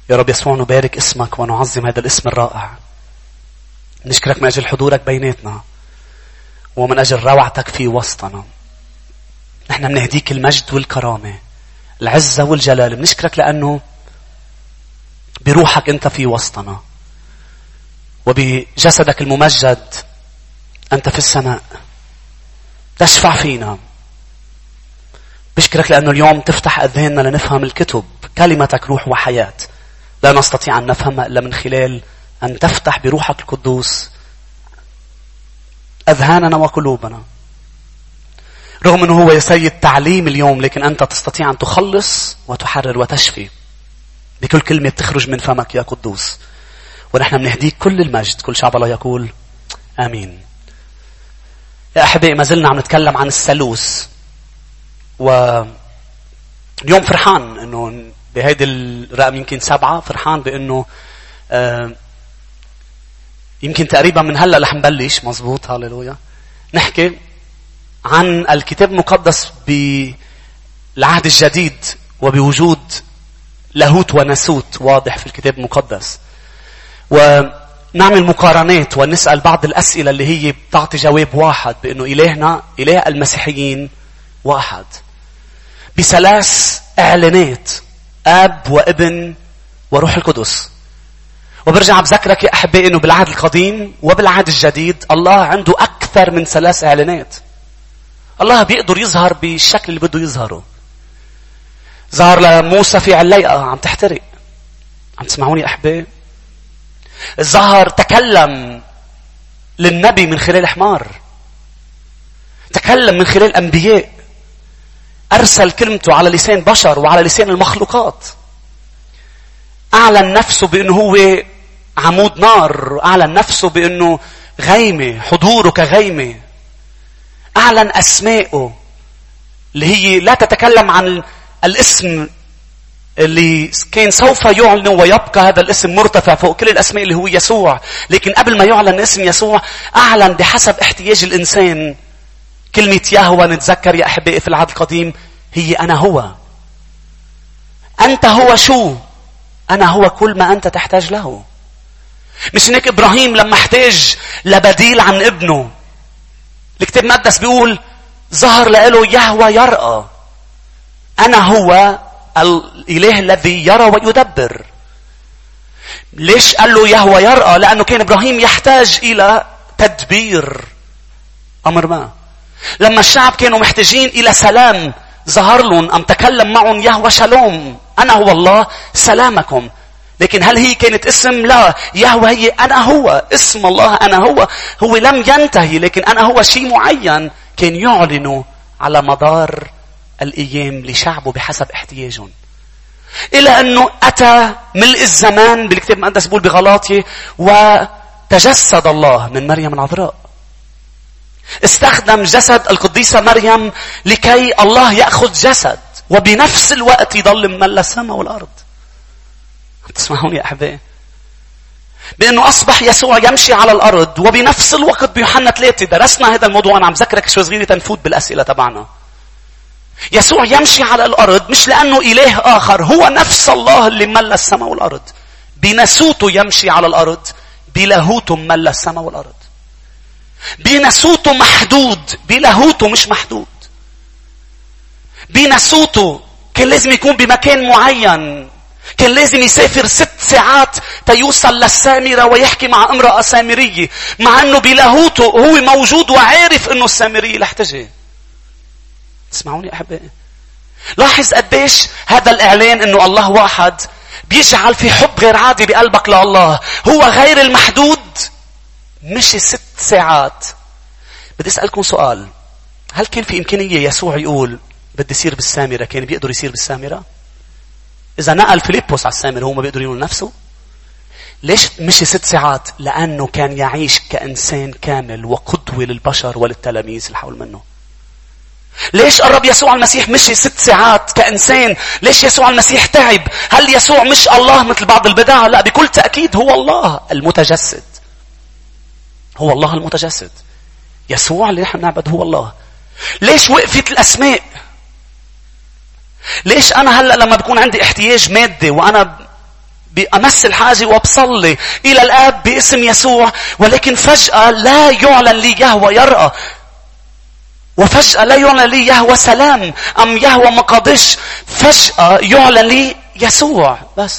يا رب يسوع نبارك اسمك ونعظم هذا الاسم الرائع. نشكرك من أجل حضورك بيناتنا ومن أجل روعتك في وسطنا. نحن بنهديك المجد والكرامة، العزة والجلال. بنشكرك لأنه بروحك أنت في وسطنا، وبجسدك الممجد أنت في السماء تشفع فينا. بشكرك لأنه اليوم تفتح أذهاننا لنفهم الكتب. كلمتك روح وحياة، لا نستطيع أن نفهمها إلا من خلال أن تفتح بروحك القدوس أذهاننا وقلوبنا. رغم أنه هو يا سيد تعليم اليوم، لكن أنت تستطيع أن تخلص وتحرر وتشفي بكل كلمة تخرج من فمك يا قدوس. ونحن بنهديك كل المجد. كل شعب الله يقول آمين. يا أحبائي، ما زلنا عم نتكلم عن الثالوث، واليوم فرحان أنه بهيدي الرقم يمكن 7. فرحان بأنه يمكن تقريبا من هلأ رح نبلش مزبوط هاليلويا نحكي عن الكتاب المقدس بالعهد الجديد، وبوجود لاهوت وناسوت واضح في الكتاب المقدس، ونعمل مقارنات ونسأل بعض الأسئلة اللي هي بتعطي جواب واحد، بأنه إلهنا إله المسيحيين واحد بثلاث إعلانات: آب وابن وروح القدس. وبرجع بذكرك يا أحبائي أنه بالعهد القديم وبالعهد الجديد الله عنده أكثر من 3 إعلانات. الله بيقدر يظهر بالشكل اللي بده يظهره. ظهر لموسى في عليقة عم تحترق. عم تسمعوني يا أحبائي؟ ظهر تكلم للنبي من خلال حمار. تكلم من خلال أنبياء. أرسل كلمته على لسان بشر وعلى لسان المخلوقات. أعلن نفسه بأنه هو عمود نار. أعلن نفسه بأنه غيمة، حضوره كغيمة. أعلن أسماءه اللي هي لا تتكلم عن الاسم اللي كان سوف يعلن ويبقى هذا الاسم مرتفع فوق كل الأسماء اللي هو يسوع. لكن قبل ما يعلن اسم يسوع أعلن بحسب احتياج الإنسان. كلمة يهوه نتذكر يا أحبائي في العهد القديم هي أنا هو. أنت هو شو؟ أنا هو كل ما أنت تحتاج له. مش هيك إبراهيم لما احتاج لبديل عن ابنه، الكتاب المقدس بيقول ظهر له يهوه يرأى. أنا هو الإله الذي يرى ويدبر. ليش قال له يهوه يرأى؟ لأنه كان إبراهيم يحتاج إلى تدبير أمر ما. لما الشعب كانوا محتاجين إلى سلام ظهر لهم، أم تكلم معهم يهوه شالوم. أنا هو الله سلامكم. لكن هل هي كانت اسم؟ لا. يهوه هي أنا هو. اسم الله أنا هو. هو لم ينتهي، لكن أنا هو شيء معين كان يعلنه على مدار الأيام لشعبه بحسب احتياجهم. إلى أنه أتى ملء الزمان بالكتاب المقدس بيقول بغلاطية وتجسد الله من مريم العذراء. استخدم جسد القديسة مريم لكي الله يأخذ جسد، وبنفس الوقت يضل مملى السماء والأرض. تسمعوني يا أحبائي؟ بأنه أصبح يسوع يمشي على الأرض. وبنفس الوقت بيوحنا 3 درسنا هذا الموضوع. أنا عم ذكرك شوي صغيرة تنفوت بالأسئلة تبعنا. يسوع يمشي على الأرض مش لأنه إله آخر، هو نفس الله اللي ملى السماء والأرض. بناسوته يمشي على الأرض، بلاهوته ملى السماء والأرض. بناسوته محدود، بلاهوته مش محدود. بناسوته كان لازم يكون بمكان معين. كان لازم يسافر 6 ساعات تيوصل للسامرة ويحكي مع امرأة سامرية، مع أنه بلاهوته هو موجود وعارف أنه السامرية رح تجي. تسمعوني أحبائي؟ لاحظ قديش هذا الإعلان أنه الله واحد بيجعل في حب غير عادي بقلبك لله. هو غير المحدود. مش 6 ساعات. بدي أسألكم سؤال. هل كان في إمكانية يسوع يقول بدي يصير بالسامرة؟ كان بيقدر يصير بالسامرة؟ إذا نقل فيليبوس على السامرة هو ما بيقدر يقول نفسه؟ ليش مش 6 ساعات؟ لأنه كان يعيش كإنسان كامل وقدوة للبشر وللتلاميذ اللي حول منه. ليش قرب يسوع المسيح مشي 6 ساعات كإنسان؟ ليش يسوع المسيح تعب؟ هل يسوع مش الله مثل بعض البدع؟ لا، بكل تأكيد هو الله المتجسد. هو الله المتجسد. يسوع اللي نحن نعبد هو الله. ليش وقفت الأسماء؟ ليش أنا هلأ لما بكون عندي احتياج مادي وأنا بأمس الحاجة وبصلي إلى الآب باسم يسوع، ولكن فجأة لا يعلن لي يهوى يرأى، وفجأة لا يعلن لي يهوى سلام أم يهوى مقادش، فجأة يعلن لي يسوع بس.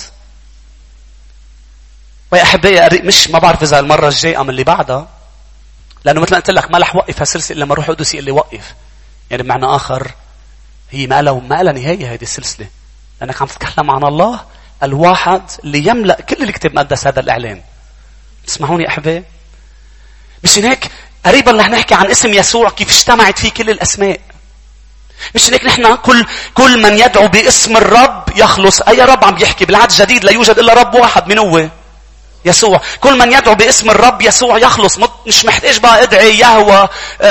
ويا أحبائي مش ما بعرف إذا المرة الجاية أم اللي بعدها، لأنه مثل ما قلت لك ما رح وقف هالسلسلة إلا ما روح قدس اللي وقف. يعني بمعنى آخر هي ما لها نهاية هذه السلسلة، لأنك عم تتكلم عن الله الواحد اللي يملأ كل الكتاب المقدس. هذا الإعلان تسمعوني يا أحبائي؟ مش هيك قريبا رح نحكي عن اسم يسوع كيف اجتمعت فيه كل الأسماء. مش هيك نحن كل من يدعو باسم الرب يخلص. أي رب عم يحكي؟ بالعهد الجديد لا يوجد إلا رب واحد، من هو؟ يسوع. كل من يدعو باسم الرب يسوع يخلص. مش محتاج بقى ادعي يهوى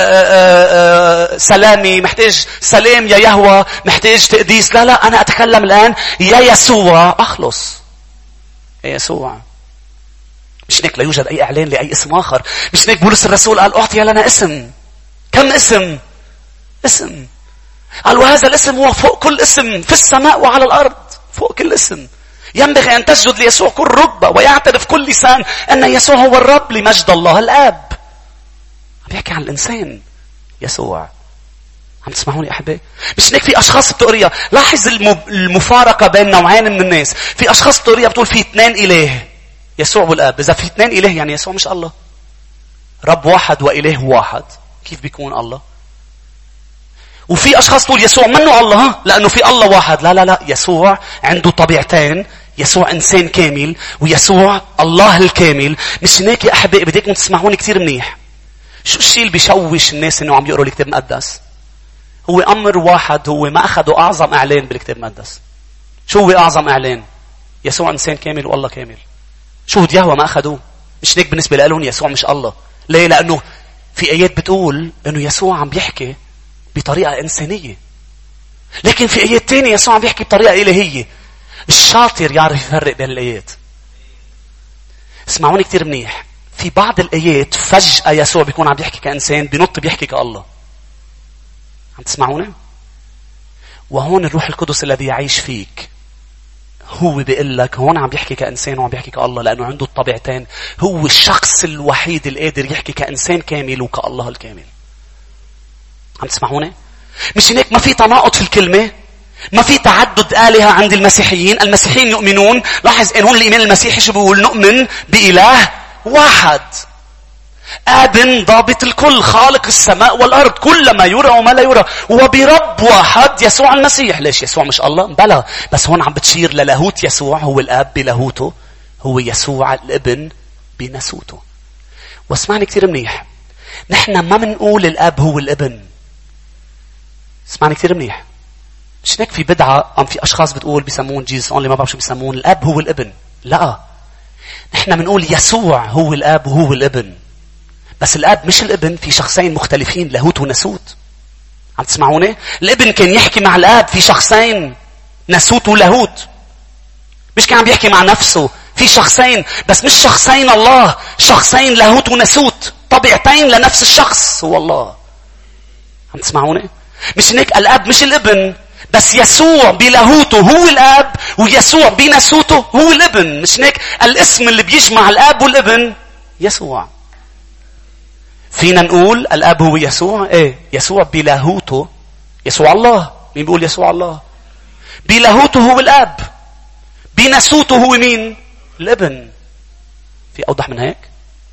سلامي، محتاج سلام يا يهوى، محتاج تقديس. لا أنا أتكلم الآن يا يسوع أخلص. يا يسوع. مش هيك لا يوجد أي إعلان لأي اسم آخر. مش هيك بولس الرسول قال أعطي لنا اسم. كم اسم؟ اسم. قال وهذا الاسم هو فوق كل اسم في السماء وعلى الأرض. فوق كل اسم. ينبغي أن تسجد ليسوع كل ركبة ويعترف كل لسان أن يسوع هو الرب لمجد الله الآب. عم بيحكي عن الإنسان يسوع. عم تسمعوني أحبائي؟ مش هيك في أشخاص بتقريها. لاحظ المفارقة بين نوعين من الناس. في أشخاص بتقريها بتقول في 2 إله، يسوع والآب. إذا في 2 إله يعني يسوع مش الله. رب واحد وإله واحد، كيف بيكون الله؟ وفي أشخاص تقول يسوع منه الله لأنه في الله واحد. لا يسوع عنده طبيعتين. يسوع إنسان كامل ويسوع الله الكامل. مش هيك يا أحبائي بديكم تسمعوني كتير منيح. شو الشيء اللي بيشوش الناس إنه عم يقروا الكتاب المقدس؟ هو أمر واحد، هو ما أخذوا أعظم إعلان بالكتاب المقدس. شو هو أعظم إعلان؟ يسوع إنسان كامل والله كامل. شو يهوى ما أخذوه. مش هيك بالنسبة لهم يسوع مش الله. ليه؟ لأنه في آيات بتقول إنه يسوع عم بيحكي بطريقة إنسانية، لكن في آيات تانية يسوع عم بيحكي بطريقة إلهية. الشاطر يعرف يفرق بين الآيات. اسمعوني كتير منيح. في بعض الآيات فجأة يسوع بيكون عم بيحكي كإنسان، بينط بيحكي كالله. عم تسمعوني؟ وهون الروح القدس الذي يعيش فيك هو بيقول لك هون عم بيحكي كإنسان وعم بيحكي كالله، لأنه عنده الطبيعتين. هو الشخص الوحيد القادر يحكي كإنسان كامل وكالله الكامل. عم تسمعوني؟ مش هيك ما في تناقض في الكلمة، ما في تعدد آلهة عند المسيحيين. المسيحيين يؤمنون، لاحظ إن هون الإيمان المسيحي شو بيقول؟ نؤمن بإله واحد، آب ضابط الكل، خالق السماء والأرض، كل ما يرى وما لا يرى، وبرب واحد يسوع المسيح. ليش يسوع مش الله؟ بلا، بس هون عم بتشير للاهوت يسوع. هو الآب بلاهوته، هو يسوع الابن بناسوته. واسمعني كتير منيح، نحن ما منقول الآب هو الابن. اسمعني كتير منيح. مش هيك في بدعة في أشخاص بتقول بيسمون جيسس أونلي، ما بعرف شو بيسمون، الآب هو الابن. لا، نحن منقول يسوع هو الآب وهو الابن. بس الآب مش الابن، في شخصين مختلفين، لاهوت وناسوت. عم تسمعوني؟ الابن كان يحكي مع الآب في شخصين، ناسوت ولاهوت. مش كان عم بيحكي مع نفسه، في شخصين، بس مش شخصين الله، شخصين لاهوت وناسوت، طبيعتين لنفس الشخص هو الله. عم تسمعوني؟ مش هيك الآب مش الابن، بس يسوع بلاهوته هو الآب ويسوع بناسوته هو الابن. مش هيك الاسم اللي بيجمع الآب والابن يسوع. فينا نقول الآب هو يسوع. ايه؟ يسوع بلاهوته يسوع الله. مين بيقول يسوع الله؟ بلاهوته هو الآب، بناسوته هو مين؟ الابن. في أوضح من هيك؟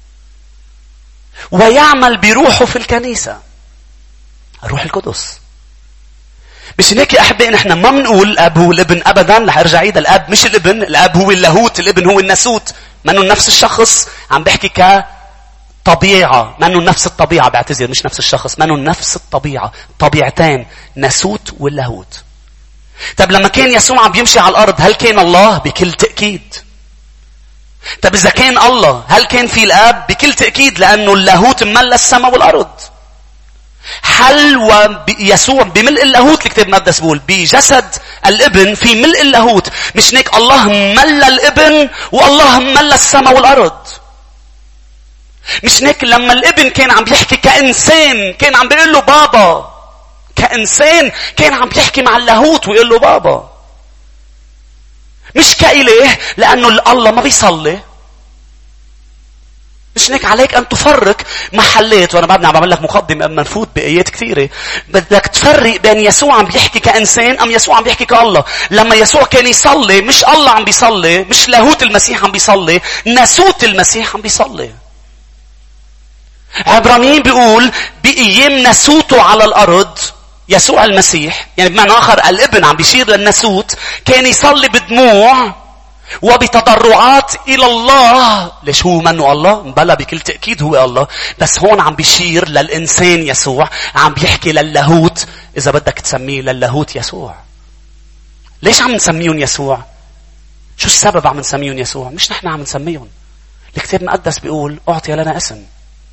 ويعمل بروحه في الكنيسة، الروح القدس. مش هيك يا أحبائي نحن ما منقول الآب هو الابن أبدا. رح أرجع عيد، الآب مش الابن، الآب هو اللاهوت، الابن هو الناسوت. منه نفس الشخص. عم بحكي كطبيعة، منه نفس الطبيعة، بعتذر مش نفس الشخص، منه نفس الطبيعة، طبيعتين، ناسوت واللاهوت. طب لما كان يسوع عم بيمشي على الأرض هل كان الله؟ بكل تأكيد. طب إذا كان الله هل كان في الآب؟ بكل تأكيد، لأنه اللاهوت ملأ السماء والأرض. هل ويسوع بملء اللاهوت؟ الكتاب المقدس بيقول بجسد الابن في ملء اللاهوت. مش هيك الله ملأ الابن والله ملأ السماء والأرض. مش هيك لما الابن كان عم بيحكي كإنسان كان عم بيقول له بابا، كإنسان كان عم بيحكي مع اللاهوت ويقول له بابا. مش كإله لأنه الله ما بيصلي. مش هيك عليك أن تفرق محلات. وأنا بعدني عم بعمل لك مقدمة قبل ما نفوت بآيات كثيرة. بدك تفرق بين يسوع عم بيحكي كإنسان أم يسوع عم بيحكي كالله. لما يسوع كان يصلي مش الله عم بيصلي، مش لاهوت المسيح عم بيصلي، ناسوت المسيح عم بيصلي. عبرانيين بيقول بأيام ناسوته على الأرض يسوع المسيح، يعني بمعنى آخر الابن عم بيشير للناسوت، كان يصلي بدموع وبتضرعات إلى الله. ليش هو منه الله؟ بلا بكل تأكيد هو الله، بس هون عم بيشير للإنسان يسوع، عم بيحكي للاهوت، إذا بدك تسميه للاهوت يسوع. ليش عم نسميهم يسوع؟ شو السبب عم نسميهم يسوع؟ مش نحن عم نسميهم. الكتاب المقدس بيقول أعطي لنا اسم.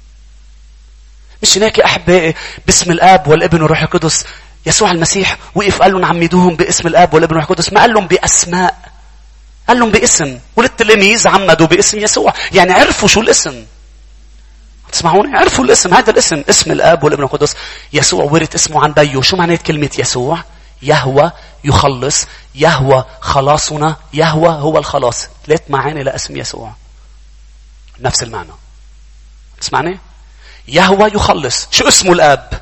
مش هناك أحبائي باسم الآب والابن والروح القدس. يسوع المسيح وقف قال لهم عمدوهم باسم الآب والابن والروح القدس، ما قال لهم بأسماء، قال لهم باسم. وللتلاميذ عمدوا باسم يسوع، يعني عرفوا شو الاسم. تسمعوني؟ عرفوا الاسم. هذا الاسم اسم الآب والابن والقدس. يسوع ورث اسمه عن بيه. شو معنات كلمة يسوع؟ يهوى يخلص، يهوى خلاصنا، يهوى هو الخلاص. 3 معاني لاسم يسوع نفس المعنى. تسمعني؟ يهوى يخلص. شو اسمه الآب؟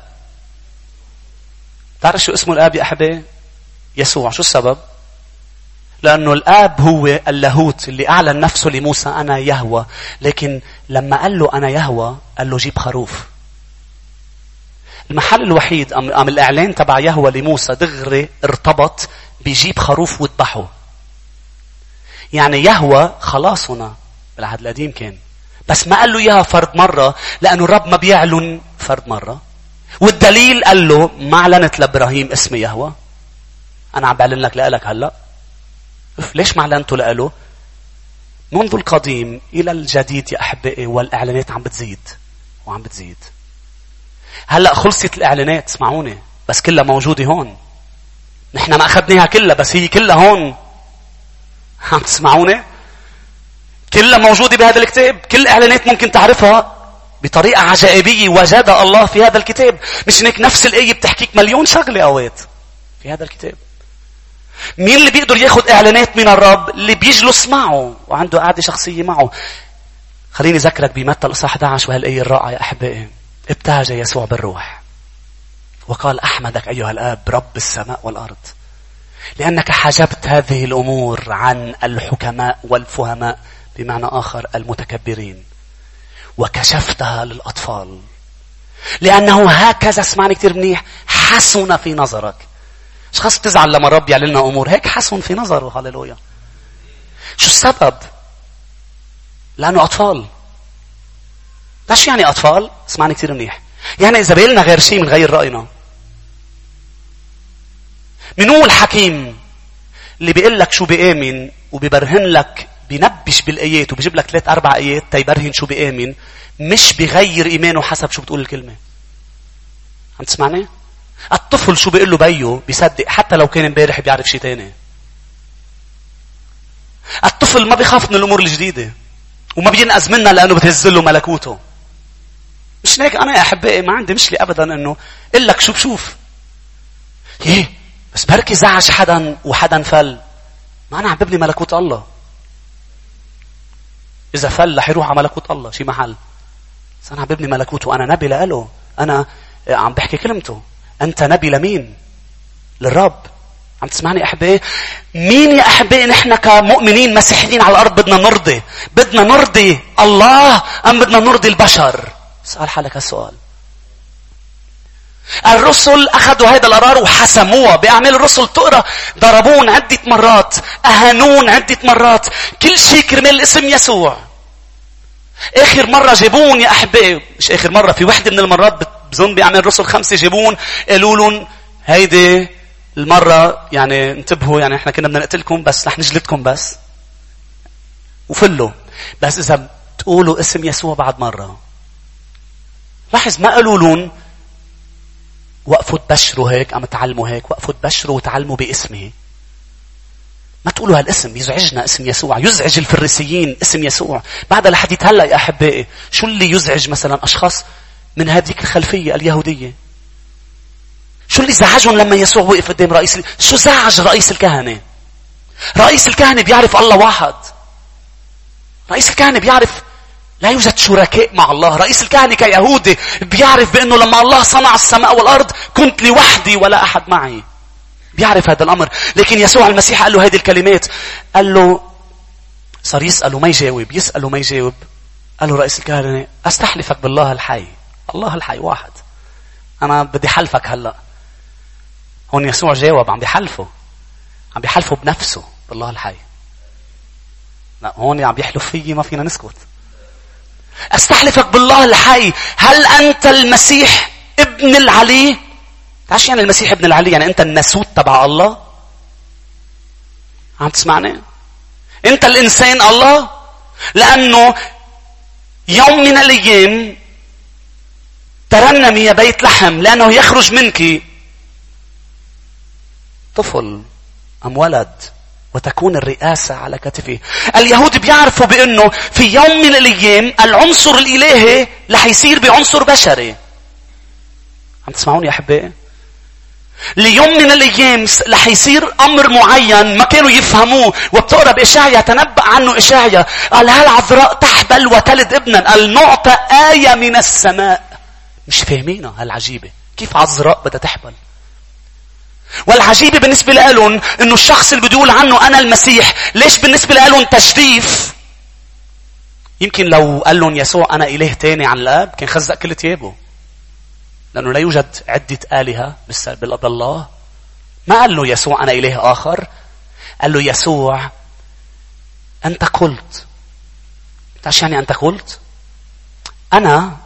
تعرف شو اسمه الآب يا أحبائي؟ يسوع. شو السبب؟ لأنه الآب هو اللاهوت اللي أعلن نفسه لموسى أنا يهوى. لكن لما قال له أنا يهوى قال له جيب خروف. المحل الوحيد أم الإعلان تبع يهوى لموسى دغري ارتبط بيجيب خروف وذبحه. يعني يهوى خلاصنا بالعهد القديم كان، بس ما قال له إياها فرد مرة، لأنه الرب ما بيعلن فرد مرة. والدليل قال له ما أعلنت لإبراهيم اسم يهوى، أنا عم بعلن لك لك هلأ. ليش ما أعلنته لأله؟ منذ القديم إلى الجديد يا أحبائي، والإعلانات عم بتزيد وعم بتزيد. هلأ خلصت الإعلانات، اسمعوني، بس كلها موجودة هون. نحن ما أخذناها كلها، بس هي كلها هون. عم تسمعوني؟ كلها موجودة بهذا الكتاب. كل إعلانات ممكن تعرفها بطريقة عجائبية وجدها الله في هذا الكتاب. مش هيك نفس الآية بتحكيك مليون شغلة أوقات في هذا الكتاب. مين اللي بيقدر ياخد إعلانات من الرب؟ اللي بيجلس معه وعنده قعدة شخصية معه. خليني أذكرك بمتى الإصحاح 11 وهالآية الرائعة يا أحبائي. ابتهج يسوع بالروح وقال أحمدك أيها الآب رب السماء والأرض، لأنك حجبت هذه الأمور عن الحكماء والفهماء، بمعنى آخر المتكبرين، وكشفتها للأطفال، لأنه هكذا، اسمعني كتير منيح، حسن في نظرك. مش خاص تزعل لما الرب يعلن لنا أمور هيك حسن في نظره. هاليلويا. شو السبب؟ لأنه أطفال. شو يعني أطفال؟ اسمعني كتير منيح. يعني إذا بيلنا غير شيء من غير رأينا. من هو الحكيم اللي بيقول لك شو بيآمن وبيبرهن لك، بينبش بالآيات وبيجيب لك 3-4 آيات تيبرهن شو بيآمن، مش بيغير إيمانه حسب شو بتقول الكلمة. عم تسمعني؟ الطفل شو بيقول له بيه بيصدق حتى لو كان امبارح بيعرف شيء تاني. الطفل ما بيخاف من الأمور الجديدة وما بينقذ منها لأنه بتهز له ملكوته. مش هيك أنا يا أحبائي ما عندي مشكلة أبدا أنه إقول لك شو بشوف. بس بركي زعج حدا وحدا فل، ما أنا عم ببني ملكوت الله. إذا فل رح يروح على ملكوت الله شي محل، بس أنا عم ببني ملكوته. أنا نبي لأله، أنا عم بحكي كلمته. أنت نبي لمين؟ للرب. عم تسمعني أحبائي؟ مين يا أحبائي نحن كمؤمنين مسيحيين على الأرض بدنا نرضي؟ بدنا نرضي الله أم بدنا نرضي البشر؟ اسأل حالك هالسؤال. الرسل أخذوا هذا القرار وحسموها. بأعمال الرسل تقرأ ضربون عدة مرات، أهانون عدة مرات، كل شيء كرمال اسم يسوع. آخر مرة جابون يا أحبائي، مش آخر مرة، في واحدة من المرات بظن بأعمال الرسل 5 جابون قالوا لهم هيدي المرة يعني انتبهوا، يعني احنا كنا بدنا نقتلكم بس رح نجلدكم بس وفلوا، بس إذا تقولوا اسم يسوع بعد مرة. لاحظ ما قالوا لهم وقفوا تبشروا هيك أم تعلموا هيك، وقفوا تبشروا وتعلموا باسمه. ما تقولوا هالاسم يزعجنا، اسم يسوع يزعج الفريسيين، اسم يسوع. بعد لحديت هلا يا أحبائي شو اللي يزعج مثلا أشخاص من هذيك الخلفية اليهودية؟ شو اللي زعجهم لما يسوع وقف قدام شو زعج رئيس الكهنة؟ رئيس الكهنة بيعرف الله واحد. رئيس الكهنة بيعرف لا يوجد شركاء مع الله. رئيس الكهنة كيهودي بيعرف بأنه لما الله صنع السماء والأرض كنت لوحدي ولا أحد معي. بيعرف هذا الأمر. لكن يسوع المسيح قال له هذه الكلمات. قال له صار يسأله ما يجاوب، يسأله ما يجاوب. قال له رئيس الكهنة أستحلفك بالله الحي، الله الحي واحد، أنا بدي حلفك هلأ. هون يسوع جاوب، عم بيحلفه بنفسه بالله الحي. لا هون عم بيحلف فيي، ما فينا نسكت. أستحلفك بالله الحي، هل أنت المسيح ابن العلي؟ تعرف يعني المسيح ابن العلي؟ يعني أنت الناسوت تبع الله. عم تسمعني؟ أنت الإنسان الله. لأنه يوم من الأيام ترنمي يا بيت لحم لأنه يخرج منك طفل أم ولد وتكون الرئاسة على كتفه. اليهود بيعرفوا بأنه في يوم من الأيام العنصر الإلهي رح يصير بعنصر بشري. عم تسمعوني يا أحبائي؟ ليوم من الأيام رح يصير أمر معين ما كانوا يفهموه. وبتقرأ بإشعيا تنبأ عنه إشعيا، قال هالعذراء تحبل وتلد ابنا، قال نعطى آية من السماء. مش فاهمينها هالعجيبة، كيف عذراء بدها تحبل؟ والعجيبة بالنسبة لهم انه الشخص اللي بده يقول عنه انا المسيح، ليش بالنسبة لهم تجديف؟ يمكن لو قال لهم يسوع انا اله تاني عن الاب كان خزق كل ثيابه، لانه لا يوجد عدة آلهة بالله. ما قال له يسوع انا اله اخر، قال له يسوع انت قلت. تعرف يعني انت قلت؟ انا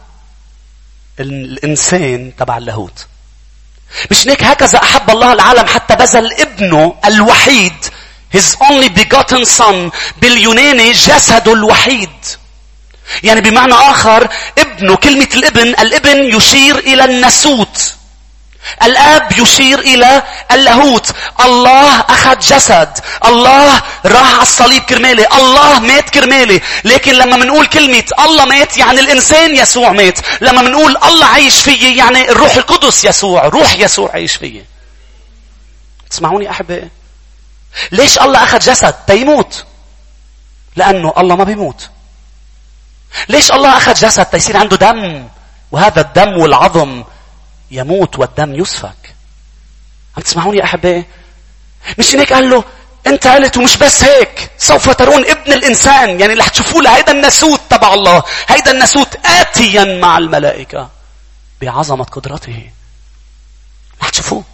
الانسان تبع اللاهوت. مش هيك هكذا أحب الله العالم حتى بذل ابنه الوحيد his only begotten son. باليوناني جسده الوحيد. يعني بمعنى آخر ابنه، كلمة الابن يشير إلى الناسوت، الآب يشير إلى اللاهوت. الله أخذ جسد، الله راح على الصليب كرمالي، الله مات كرمالي. لكن لما منقول كلمة الله مات يعني الإنسان يسوع مات. لما منقول الله عايش فيه يعني الروح القدس يسوع، روح يسوع عايش فيه. تسمعوني أحبائي؟ ليش الله أخذ جسد؟ تيموت، لأنه الله ما بيموت. ليش الله أخذ جسد؟ تيصير عنده دم، وهذا الدم والعظم يموت والدم يسفك. عم تسمعوني يا أحبائي؟ مش هيك قال له انت قلت ومش بس هيك، سوف ترون ابن الإنسان، يعني اللي حتشوفوه هيدا الناسوت تبع الله، هيدا الناسوت آتيا مع الملائكة بعظمة قدرته. رح تشوفوه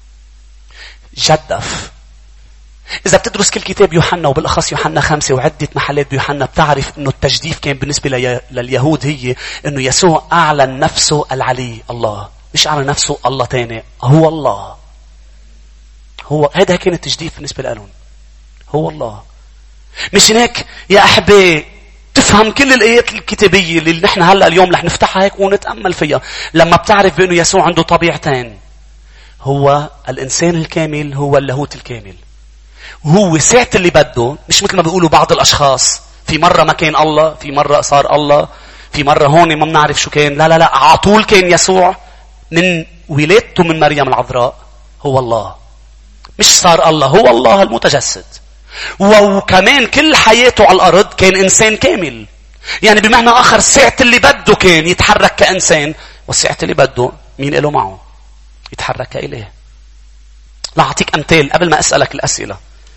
جدف. إذا بتدرس كل كتاب يوحنا وبالأخص يوحنا 5 وعدة محلات بيوحنا، بتعرف إنه التجديف كان بالنسبة لليهود هي إنه يسوع أعلن نفسه العلي الله، مش أعلن نفسه الله تاني، هو الله. هو هذا كان التجديف بالنسبة لهم، هو الله. مش هيك يا أحبائي تفهم كل الآيات الكتابية اللي نحن هلأ اليوم رح نفتحها هيك ونتأمل فيها. لما بتعرف بأنه يسوع عنده طبيعتين، هو الإنسان الكامل، هو اللاهوت الكامل. وهو ساعة اللي بده، مش مثل ما بيقولوا بعض الأشخاص في مرة ما كان الله، في مرة صار الله، في مرة هون ما بنعرف شو كان. لا لا لا، عطول كان يسوع من ولادته من مريم العذراء هو الله، مش صار الله، هو الله المتجسد. وكمان كل حياته على الأرض كان إنسان كامل. يعني بمعنى آخر ساعة اللي بده كان يتحرك كإنسان، والساعة اللي بده مين له معه يتحرك كإله. لا أعطيك أمثال قبل ما أسألك الأسئلة.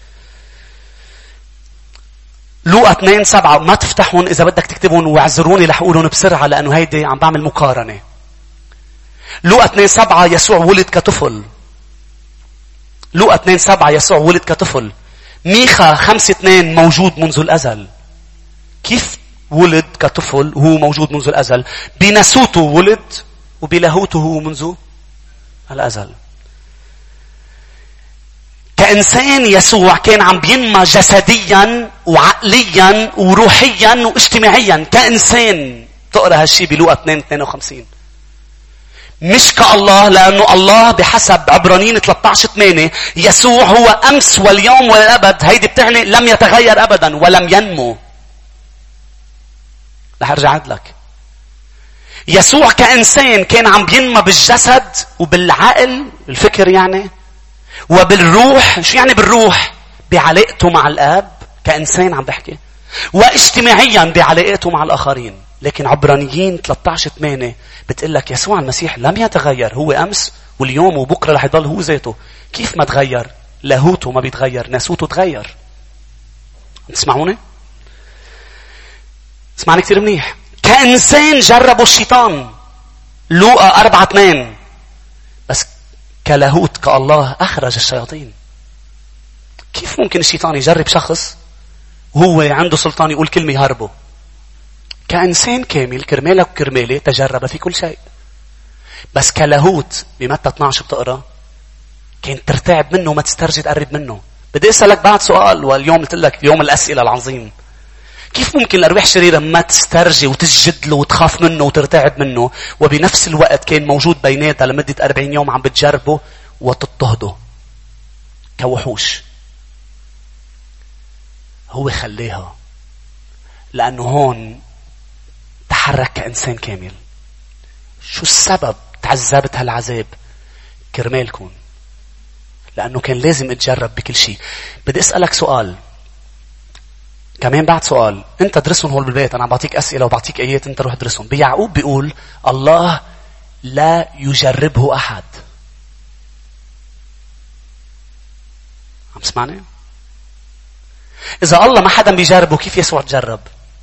لوقا 2:7 ما تفتحون، إذا بدك تكتبون واعذروني رح أقولهم بسرعة لأنه هيدي عم بعمل مقارنة. لوقا 2:7 يسوع ولد كطفل. لوقا 2:7 يسوع ولد كطفل. ميخا 5:2 موجود منذ الأزل. كيف ولد كطفل وهو موجود منذ الأزل؟ بناسوته ولد وبلاهوته منذ الأزل. كإنسان يسوع كان عم بينمى جسديا وعقليا وروحيا واجتماعيا كإنسان. تقرأ هالشي بلوقا 2:52. مش كالله، لأنه الله بحسب عبرانيين 13:8 يسوع هو أمس واليوم والأبد. هيدي بتعني لم يتغير أبدا ولم ينمو. رح أرجع لك. يسوع كإنسان كان عم بينمى بالجسد وبالعقل، الفكر يعني، وبالروح. شو يعني بالروح؟ بعلاقته مع الآب كإنسان عم بحكي، واجتماعيا بعلاقته مع الآخرين. لكن عبرانيين 13:8 بتقول لك يسوع المسيح لم يتغير، هو أمس واليوم وبكرة رح يضل هو ذاته. كيف ما تغير؟ لاهوته ما بيتغير، ناسوته تغير. تسمعوني؟ اسمعني كتير منيح. كإنسان جربوا الشيطان، لوقا 4:2، بس كلاهوت كالله أخرج الشياطين. كيف ممكن الشيطان يجرب شخص وهو عنده سلطان يقول كلمة يهربه؟ كإنسان كامل كرمالك وكرمالي تجرب في كل شيء. بس كلاهوت بمتى 12 بتقرأ كان ترتعب منه وما تسترجي تقرب منه. بدي أسألك بعد سؤال، واليوم قلت لك يوم الأسئلة العظيم. كيف ممكن الأرواح الشريرة ما تسترجي وتسجد له وتخاف منه وترتعب منه، وبنفس الوقت كان موجود بيناتها لمدة 40 يوم عم بتجربه وتضطهده كوحوش؟ هو خليها لأنه هون تحرك كإنسان كامل. شو السبب تعذبت هالعذاب؟ كرمالكم، لأنه كان لازم اتجرب بكل شيء. بدي أسألك سؤال كمان بعد سؤال، انت درسهم هول بالبيت، انا بعطيك اسئله وبعطيك ايات انت روح درسهم. بيعقوب بيقول الله لا يجربه احد. عم تسمعني؟ اذا الله ما حدا بيجربه كيف يسوع تجرب؟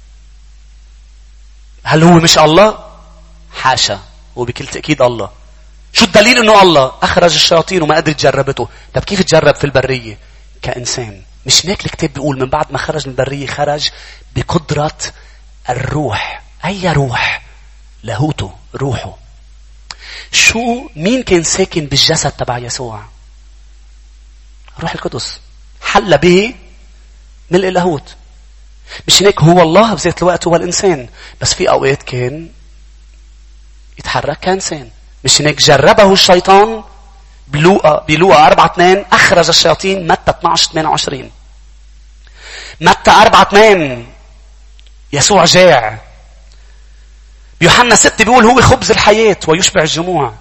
هل هو مش الله؟ حاشا، هو بكل تاكيد الله. شو الدليل انه الله اخرج الشياطين وما قدرت جربته؟ طب كيف تجرب في البريه كانسان؟ مش هيك الكتاب بيقول من بعد ما خرج من البرية خرج بقدرة الروح. أي روح؟ لاهوته، روحه. شو مين كان ساكن بالجسد تبع يسوع؟ روح القدس حل به ملء اللاهوت. مش هيك هو الله بذات الوقت هو الإنسان، بس في أوقات كان يتحرك كإنسان. مش هيك جربه الشيطان بلوقا 4:2 أخرج الشياطين. متى 12:28. متى 4:8 يسوع جاع. بيوحنا 6 بيقول هو خبز الحياة ويشبع الجموع.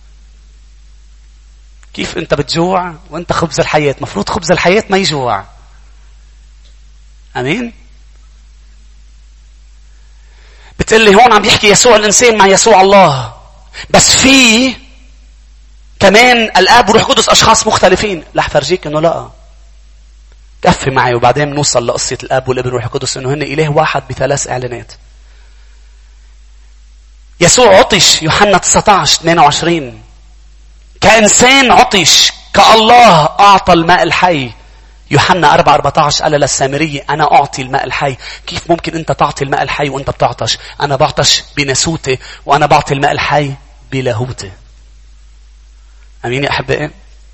كيف انت بتجوع وانت خبز الحياة؟ مفروض خبز الحياة ما يجوع. امين. بتقلي هون عم بيحكي يسوع الإنسان مع يسوع الله، بس في كمان الآب وروح قدس أشخاص مختلفين. رح فرجيك إنه لا. كفي معي وبعدين نوصل لقصة الآب والابن والروح القدس إنه هن إله واحد بثلاث إعلانات. يسوع عطش، يوحنا 19:22. كإنسان عطش، كالله أعطى الماء الحي. يوحنا 4:14 قال للسامرية أنا أعطي الماء الحي. كيف ممكن أنت تعطي الماء الحي وأنت بتعطش؟ أنا بعطش بناسوتي وأنا بعطي الماء الحي بلاهوتي. أمين يا أحبائي؟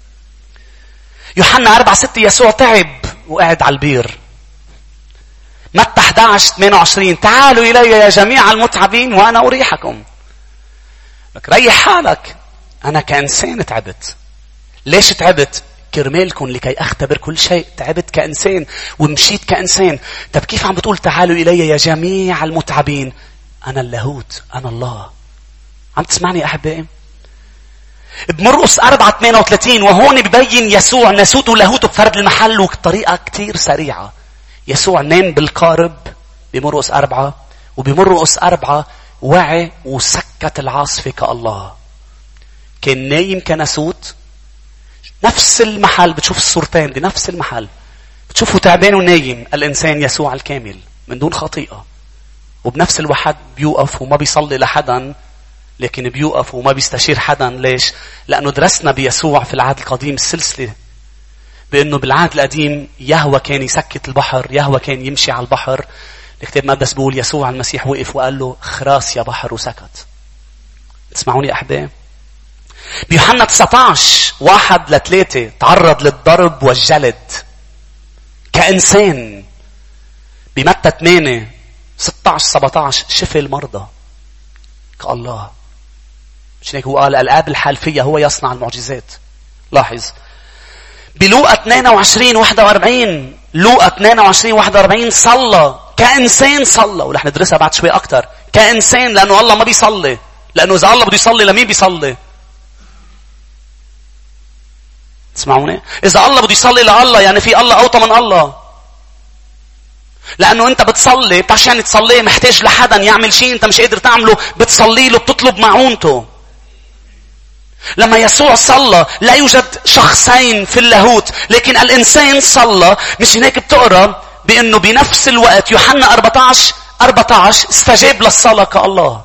يوحنا 4:6 يسوع تعب وقعد على البير. متى 11:28 تعالوا إلي يا جميع المتعبين وأنا أريحكم. لك ريح حالك. أنا كإنسان تعبت. ليش تعبت؟ كرمالكم لكي أختبر كل شيء. تعبت كإنسان ومشيت كإنسان. طب كيف عم بتقول تعالوا إلي يا جميع المتعبين؟ أنا اللاهوت، أنا الله. عم تسمعني يا أحبائي؟ بمرقس 4:38 وهون ببين يسوع ناسوته ولاهوته بفرد المحل وبطريقة كتير سريعة. يسوع نام بالقارب بمرقس 4، وبمرقس 4 وعي وسكت العاصفة كالله. كان نايم كناسوت. نفس المحل بتشوف الصورتين بنفس المحل. بتشوفه تعبان ونايم الإنسان يسوع الكامل من دون خطيئة. وبنفس الوقت بيوقف وما بيصلي لحدا، لكن بيوقف وما بيستشير حدا. ليش؟ لأنه درسنا بيسوع في العهد القديم السلسلة بأنه بالعهد القديم يهوى كان يسكت البحر، يهوى كان يمشي على البحر. الكتاب المقدس بيقول يسوع المسيح وقف وقال له خراس يا بحر وسكت. تسمعوني أحبائي؟ بيوحنا 19:1-3 تعرض للضرب والجلد كإنسان. بمتى 8:16-17 شفى المرضى كالله. مش هيك هو قال الآب الحال فيا هو يصنع المعجزات. لاحظ بلوقا 22:41 لوقا 22:41 صلى كإنسان. صلى ورح ندرسها بعد شوي أكتر. كإنسان لأنه الله ما بيصلي. لأنه إذا الله بده يصلي لمين بيصلي؟ تسمعوني؟ إذا الله بده يصلي لله يعني في الله أوطى من الله. لأنه أنت بتصلي، بتعرف يعني تصلي محتاج لحدا يعمل شيء أنت مش قادر تعمله، بتصلي له، بتطلب معونته. لما يسوع صلى لا يوجد شخصين في اللاهوت، لكن الإنسان صلى. مش هناك بتقرأ بأنه بنفس الوقت يوحنا 14 استجاب للصلاة كالله.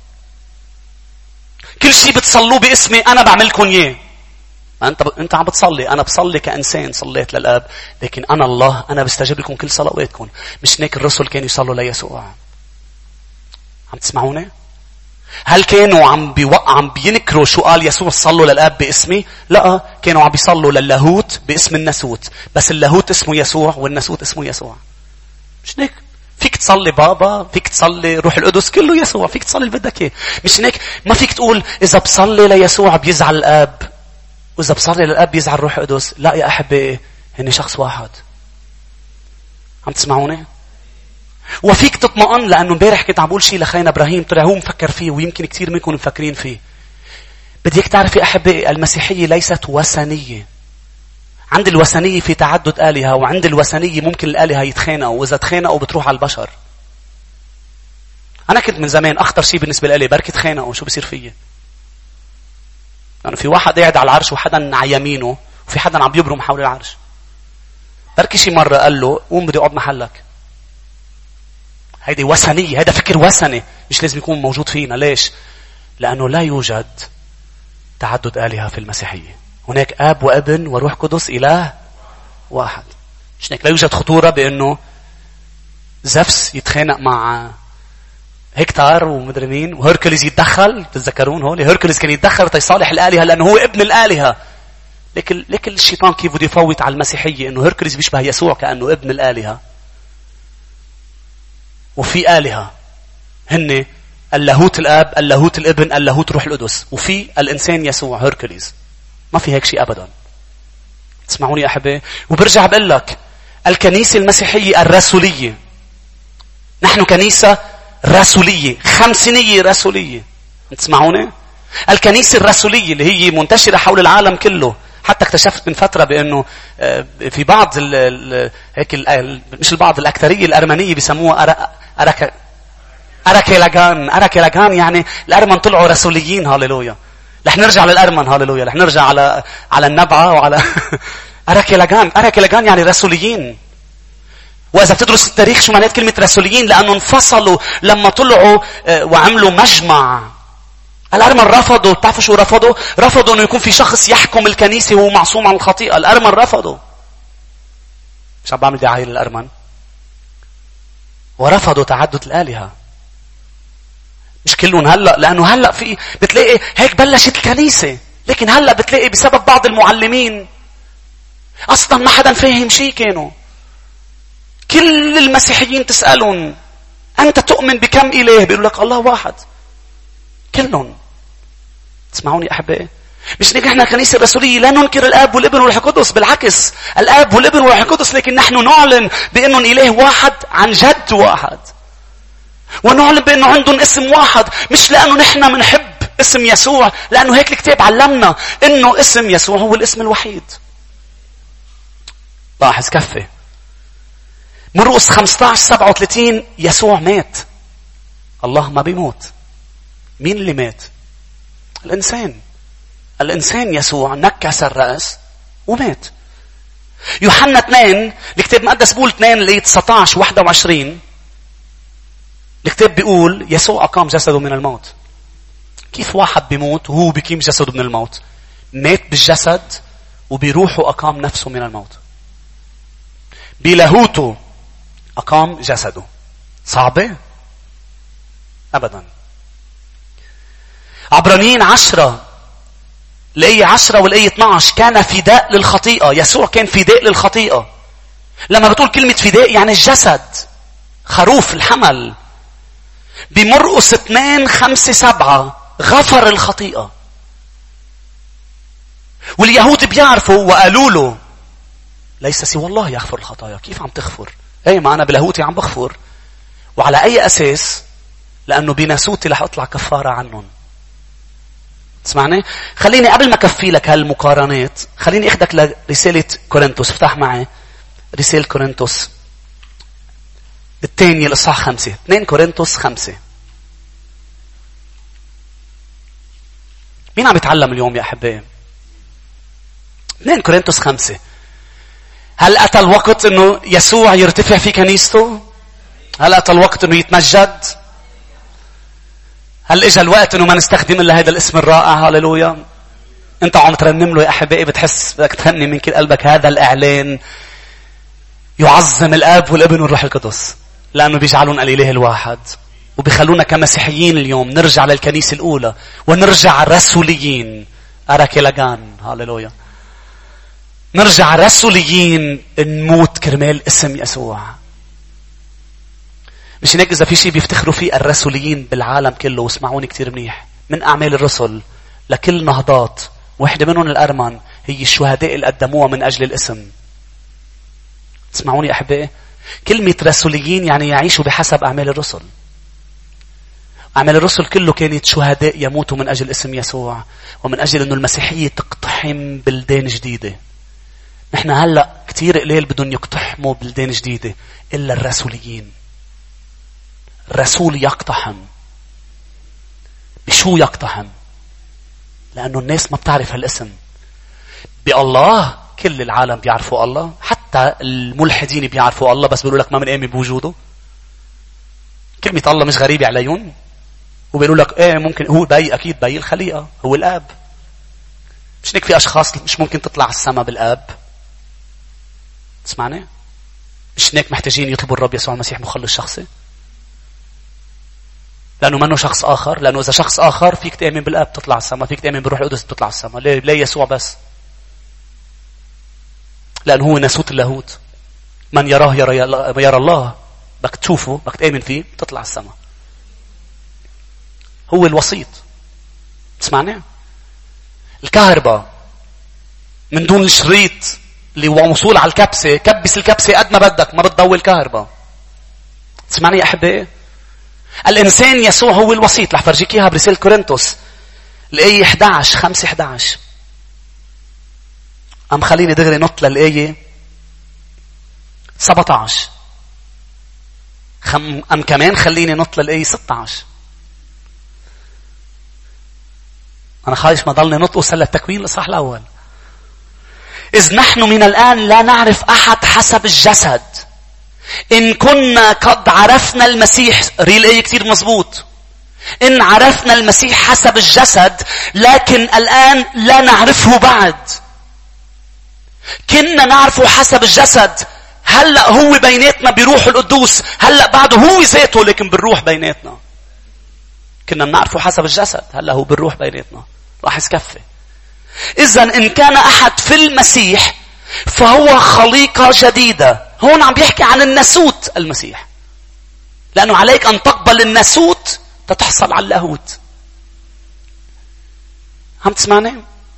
كل شيء بتصلوه باسمي أنا بعملكم إياه. أنت عم بتصلي، أنا بصلي كإنسان صليت للآب، لكن أنا الله، أنا بستجيب لكم كل صلواتكم. مش هيك الرسل كانوا يصلوا ليسوع؟ عم تسمعوني؟ هل كانوا عم بينكروا شو قال يسوع صلوا للآب باسمي؟ لا، كانوا عم بيصلوا لللاهوت باسم الناسوت، بس اللاهوت اسمه يسوع والناسوت اسمه يسوع. مش هيك؟ فيك تصلي بابا، فيك تصلي روح القدس، كله يسوع، فيك تصلي اللي بدك اياه. مش هيك؟ ما فيك تقول إذا بصلي ليسوع بيزعل الآب، وإذا بصلي للآب بيزعل روح القدس. لا يا أحبائي، هن شخص واحد. عم تسمعوني؟ وفيك تطمئن، لأنه امبارح كنت عم بقول شيء لخينا إبراهيم طلع هو مفكر فيه، ويمكن كثير منكم مفكرين فيه. بديك تعرف يا أحبائي، المسيحية ليست وثنية. عند الوثنية في تعدد آلهة، وعند الوثنية ممكن الآلهة يتخانقوا، وإذا تخانقوا بتروح على البشر. أنا كنت من زمان أخطر شيء بالنسبة لي بركي تخانقوا شو بصير فيه. يعني في واحد قاعد على العرش وحدا على يمينه، وفي حدا عم بيبرم حول العرش. بركي شي مرة قال له قوم بدي اقعد محلك. هيدي وثنية، هيدا فكر وثني مش لازم يكون موجود فينا. ليش؟ لأنه لا يوجد تعدد آلهة في المسيحية. هناك آب وابن وروح قدس إله واحد. مش هيك لا يوجد خطورة بأنه زفس يتخانق مع هكتار ومدري مين، وهركليز يتدخل. تتذكرون هول هركليز كان يتدخل تيصالح الآلهة لأنه هو ابن الآلهة. لكن الشيطان كيف بده يفوت على المسيحية إنه هركليز بيشبه يسوع كأنه ابن الآلهة. وفي آلهة هن اللاهوت الآب، اللاهوت الابن، اللاهوت روح القدس، وفي الإنسان يسوع هركليز. ما في هيك شيء أبدا. تسمعوني يا أحبائي؟ وبرجع بقول لك الكنيسة المسيحية الرسولية، نحن كنيسة رسولية، خمسينية رسولية. تسمعوني؟ الكنيسة الرسولية اللي هي منتشرة حول العالم كله. حتى اكتشفت من فترة بأنه في بعض هيك مش البعض، الأكثرية الأرمنية بيسموها أراكيلاغان. يعني الأرمن طلعوا رسوليين. هاليلويا. رح نرجع للأرمن. هاليلويا. رح نرجع على النبعة وعلى أراكيلاغان يعني رسوليين. وإذا بتدرس التاريخ شو معنات كلمة رسوليين، لأنه انفصلوا لما طلعوا وعملوا مجمع. الأرمن رفضوا. بتعرفوا شو رفضوا؟ رفضوا أنه يكون في شخص يحكم الكنيسة وهو معصوم عن الخطيئة. الأرمن رفضوا. مش عم بعمل دعاية للأرمن. ورفضوا تعدد الآلهة. مش كلهم هلأ، لأنه هلأ في بتلاقي هيك بلشت الكنيسة، لكن هلأ بتلاقي بسبب بعض المعلمين أصلا ما حدا فاهم شيء. كانوا كل المسيحيين تسألون أنت تؤمن بكم إله؟ بيقول لك الله واحد. كلهم. تسمعوني أحبائي؟ مش نيجي احنا كنيسة الرسولية لا ننكر الآب والابن والروح القدس، بالعكس الآب والابن والروح القدس، لكن نحن نعلن بأنه إله واحد عن جد واحد، ونعلن بأنه عندهم اسم واحد. مش لأنه نحن منحب اسم يسوع، لأنه هيك الكتاب علمنا أنه اسم يسوع هو الاسم الوحيد. لاحظ كفي مرقس 15:37 يسوع مات. الله ما بيموت. مين اللي مات؟ الإنسان يسوع نكس الرأس ومات. يوحنا 2 الكتاب المقدس بيقول 2 اللي 19-21 الكتاب بيقول يسوع أقام جسده من الموت. كيف واحد بيموت وهو بيقيم جسده من الموت؟ مات بالجسد وبروحه أقام نفسه من الموت. بلاهوته أقام جسده. صعبة؟ أبدا. عبرانيين 10 الآية 10 والآية 12 كان فداء للخطيئة. يسوع كان فداء للخطيئة. لما بتقول كلمة فداء يعني الجسد، خروف الحمل. بمرقس 2:5-7 غفر الخطيئة. واليهود بيعرفوا وقالوا له ليس سوى الله يغفر الخطايا. كيف عم تغفر؟ اي ما أنا بلاهوتي عم بغفر. وعلى أي أساس؟ لأنه بناسوتي رح أطلع كفارة عنهم. تسمعني؟ خليني قبل ما أكفي لك هالمقارنات خليني أخدك لرسالة كورنثوس. افتح معي رسالة كورنثوس الثانية الإصحاح 5. 2 كورنثوس 5. مين عم يتعلم اليوم يا أحبائي؟ 2 كورنثوس 5. هل أتى الوقت أنه يسوع يرتفع في كنيسته؟ هل أتى الوقت أنه يتمجد؟ هل إجا الوقت أنه ما نستخدم إلا هذا الاسم الرائع؟ هاليلويا. أنت عم ترنم له يا أحبائي، بتحس بدك تغني من كل قلبك هذا الإعلان يعظم الآب والابن والروح القدس، لأنه بيجعلون الإله الواحد وبيخلونا كمسيحيين اليوم نرجع للكنيسة الأولى ونرجع رسوليين. أراكيلاغان. هاليلويا. نرجع رسوليين نموت كرمال اسم يسوع. مش هيك إذا في شيء بيفتخروا فيه الرسوليين بالعالم كله، واسمعوني كتير منيح، من أعمال الرسل لكل نهضات، واحدة منهم الأرمن هي الشهداء اللي قدموها من أجل الاسم. تسمعوني أحبائي؟ كلمة رسوليين يعني يعيشوا بحسب أعمال الرسل. أعمال الرسل كله كانت شهداء يموتوا من أجل اسم يسوع ومن أجل أنه المسيحية تقتحم بلدان جديدة. نحن هلأ كتير قليل بدهم يقتحموا بلدان جديدة إلا الرسوليين. الرسول يقتحم. بشو يقتحم؟ لأنه الناس ما بتعرف هالاسم. بالله كل العالم بيعرفوا الله، حتى الملحدين بيعرفوا الله، بس بيقولوا لك ما منآمن بوجوده. كلمة الله مش غريبة عليهم، وبيقولوا لك ايه ممكن هو بي، اكيد بي الخليقة هو الاب. مش هيك في اشخاص مش ممكن تطلع السما بالاب؟ تسمعني؟ مش هيك محتاجين يطلبوا الرب يسوع المسيح مخلص شخصي؟ لانه منه شخص اخر. لانه اذا شخص اخر فيك تؤمن بالاب تطلع السما، فيك تؤمن بالروح القدس تطلع السما. ليه يسوع بس؟ لانه هو ناسوت اللاهوت. من يراه يرى الله. بدك تشوفه، بدك تؤمن فيه، تطلع السما. هو الوسيط. تسمعني؟ الكهرباء من دون الشريط اللي هو موصول على الكبسة، كبس الكبسة قد ما بدك، ما بتضوي الكهرباء. تسمعني يا أحبائي؟ الإنسان يسوع هو الوسيط. رح فرجيك إياها برسالة كورنثوس الآية 11 5-11. خليني دغري نط للآية 17. كمان خليني نط للآية 16. أنا خايف ما ضلني نط أوصل للتكوين الإصحاح الأول. إذ نحن من الآن لا نعرف أحد حسب الجسد. إن كنا قد عرفنا المسيح، الآية كتير مزبوط، إن عرفنا المسيح حسب الجسد، لكن الآن لا نعرفه بعد. كنا نعرفه حسب الجسد، هلأ هو بيناتنا بروح القدوس، هلأ بعده هو ذاته لكن بالروح بيناتنا. كنا نعرفه حسب الجسد، هلأ هو بالروح بيناتنا. راح يسكفي. إذن إن كان أحد في المسيح فهو خليقة جديدة. هون عم بيحكي عن الناسوت المسيح، لأنه عليك أن تقبل الناسوت تتحصل على اللاهوت. هم تسمعني؟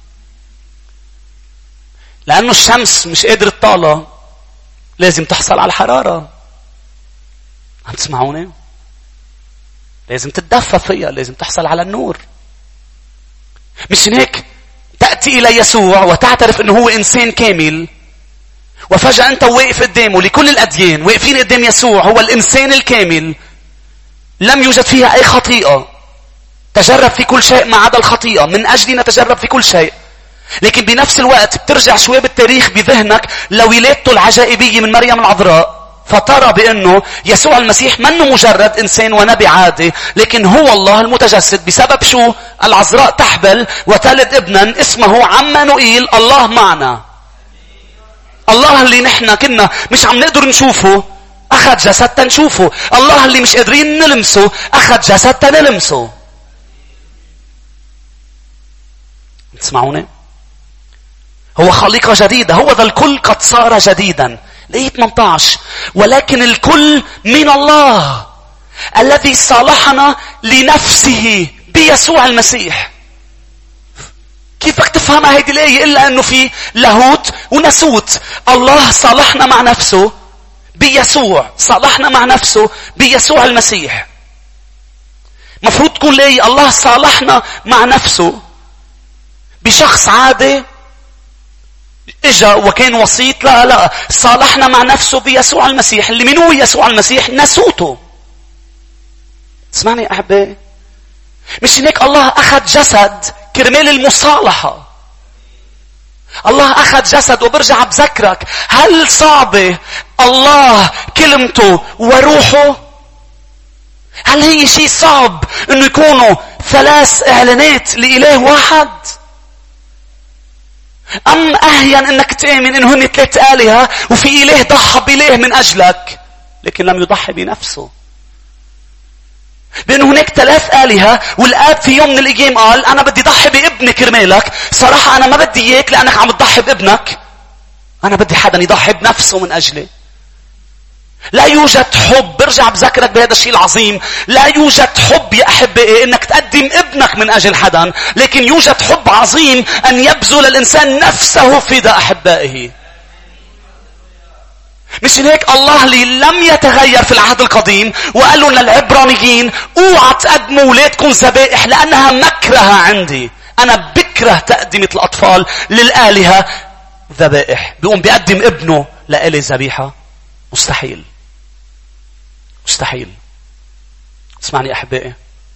لأنه الشمس مش قادرة تطالع، لازم تحصل على الحرارة. هم تسمعوني؟ لازم تتدفى فيها، لازم تحصل على النور. مش هيك تأتي إلى يسوع وتعترف أنه هو إنسان كامل، وفجأة أنت واقف قدامه. لكل الأديان واقفين قدام يسوع، هو الإنسان الكامل لم يوجد فيها أي خطيئة، تجرب في كل شيء ما عدا الخطيئة، من أجلنا تجرب في كل شيء. لكن بنفس الوقت بترجع شوي بالتاريخ بذهنك لولادته العجائبية من مريم العذراء، فترى بأنه يسوع المسيح منه مجرد إنسان ونبي عادي، لكن هو الله المتجسد. بسبب شو؟ العذراء تحبل وتلد ابنا اسمه عمانوئيل، الله معنا. الله اللي نحن كنا مش عم نقدر نشوفه أخذ جسد تنشوفه. الله اللي مش قادرين نلمسه أخذ جسد تنلمسه. تسمعوني؟ هو خليقة جديدة. هو ذا الكل قد صار جديدا. الآية 18 ولكن الكل من الله الذي صالحنا لنفسه بيسوع المسيح. كيف بدك تفهمها هيدي الآية إلا أنه في لاهوت وناسوت؟ الله صالحنا مع نفسه بيسوع، صالحنا مع نفسه بيسوع المسيح. مفروض تكون الآية الله صالحنا مع نفسه بشخص عادي اجا وكان وسيط. لا صالحنا مع نفسه بيسوع المسيح. اللي من هو يسوع المسيح؟ ناسوته. اسمعني احبائي، مش هيك الله اخذ جسد كرمال المصالحة. الله اخذ جسد. وبرجع بذكرك، هل صعبة الله كلمته وروحه؟ هل هي شيء صعب انه يكونوا 3 اعلانات لإله واحد؟ ام اهين انك تؤمن انه هن 3 آلهة وفي اله ضحى بإله من اجلك لكن لم يضحي بنفسه؟ بأنه هناك 3 آلهة، والآب في يوم من الأيام قال أنا بدي ضحي بابني كرمالك. صراحة أنا ما بدي إياك لأنك عم تضحي بابنك، أنا بدي حدا يضحي بنفسه من أجلي. لا يوجد حب، برجع بذكرك بهذا الشيء العظيم، لا يوجد حب يا أحبائي إنك تقدم ابنك من أجل حدا، لكن يوجد حب عظيم أن يبذل الإنسان نفسه فداء أحبائه. مش هيك الله اللي لم يتغير في العهد القديم وقال لهم للعبرانيين اوعى تقدموا اولادكم ذبائح لانها مكرهة عندي. انا بكره تقدمة الاطفال للآلهة ذبائح. بيقوم بيقدم ابنه لإله ذبيحة؟ مستحيل، مستحيل. اسمعني احبائي،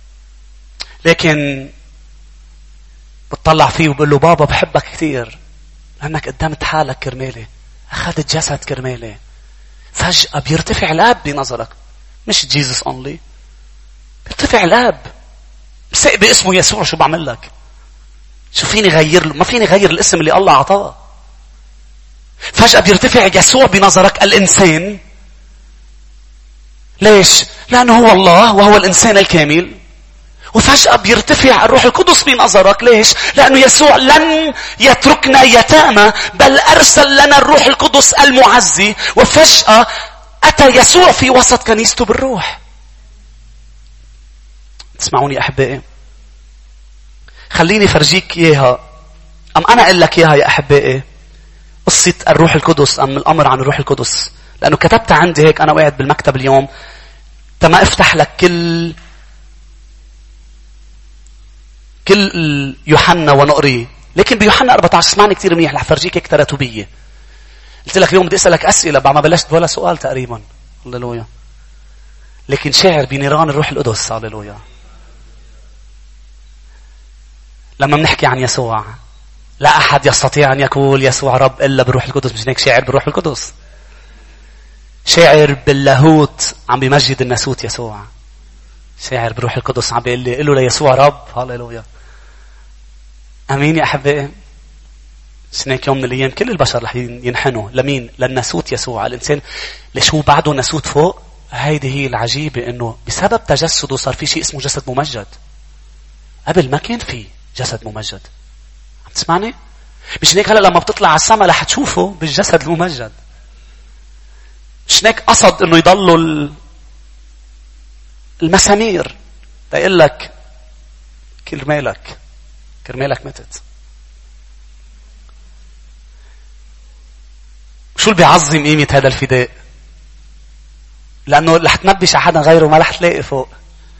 لكن بتطلع فيه وبقول له بابا بحبك كثير لانك قدمت حالك كرمالي، اخذت جسد كرمالي. فجأة بيرتفع الاب بنظرك، مش جيسس اونلي، بيرتفع الاب. مسق باسمه يسوع، شو بعمل لك؟ شو فيني غير له؟ ما فيني غير الاسم اللي الله اعطاه. فجأة بيرتفع يسوع بنظرك الانسان. ليش؟ لانه هو الله وهو الانسان الكامل. وفجأة بيرتفع الروح القدس بنظرك. ليش؟ لأنه يسوع لن يتركنا يتامى، بل أرسل لنا الروح القدس المعزي. وفجأة أتى يسوع في وسط كنيسته بالروح. تسمعوني أحبائي؟ خليني فرجيك إياها، أم أنا أقول لك إياها يا أحبائي، قصة الروح القدس أم الأمر عن الروح القدس. لأنه كتبت عندي هيك أنا قاعد بالمكتب اليوم تما افتح لك كل يوحنا ونقري. لكن بيوحنا 14 اسمعني كتير منيح رح فرجيك هيك تراتبية. قلت لك اليوم بدي اسالك اسئله بعد ما بلشت ولا سؤال تقريبا. هللويا. لكن شاعر بنيران الروح القدس. هللويا. لما بنحكي عن يسوع لا احد يستطيع ان يقول يسوع رب الا بالروح القدس. مش هيك شاعر بالروح القدس؟ شاعر باللاهوت عم بمجد الناسوت يسوع. شاعر بروح القدس عم بيقول لي قل له ليسوع رب. هاليلويا. امين يا احبائي. سنيك يوم من الايام كل البشر رح ينحنوا لمين؟ للناسوت يسوع الانسان. ليش هو بعده ناسوت فوق؟ هيدي هي العجيبه، انه بسبب تجسده صار في شيء اسمه جسد ممجد. قبل ما كان في جسد ممجد. عم تسمعني؟ مش هيك هلا لما بتطلع على السما رح تشوفه بالجسد الممجد. مش هيك قصد انه يضلوا المسامير يقول لك كرمالك متت. شو اللي بيعظم قيمة هذا الفداء؟ لأنه رح تنبش على حدا غيره ما رح تلاقي فوق.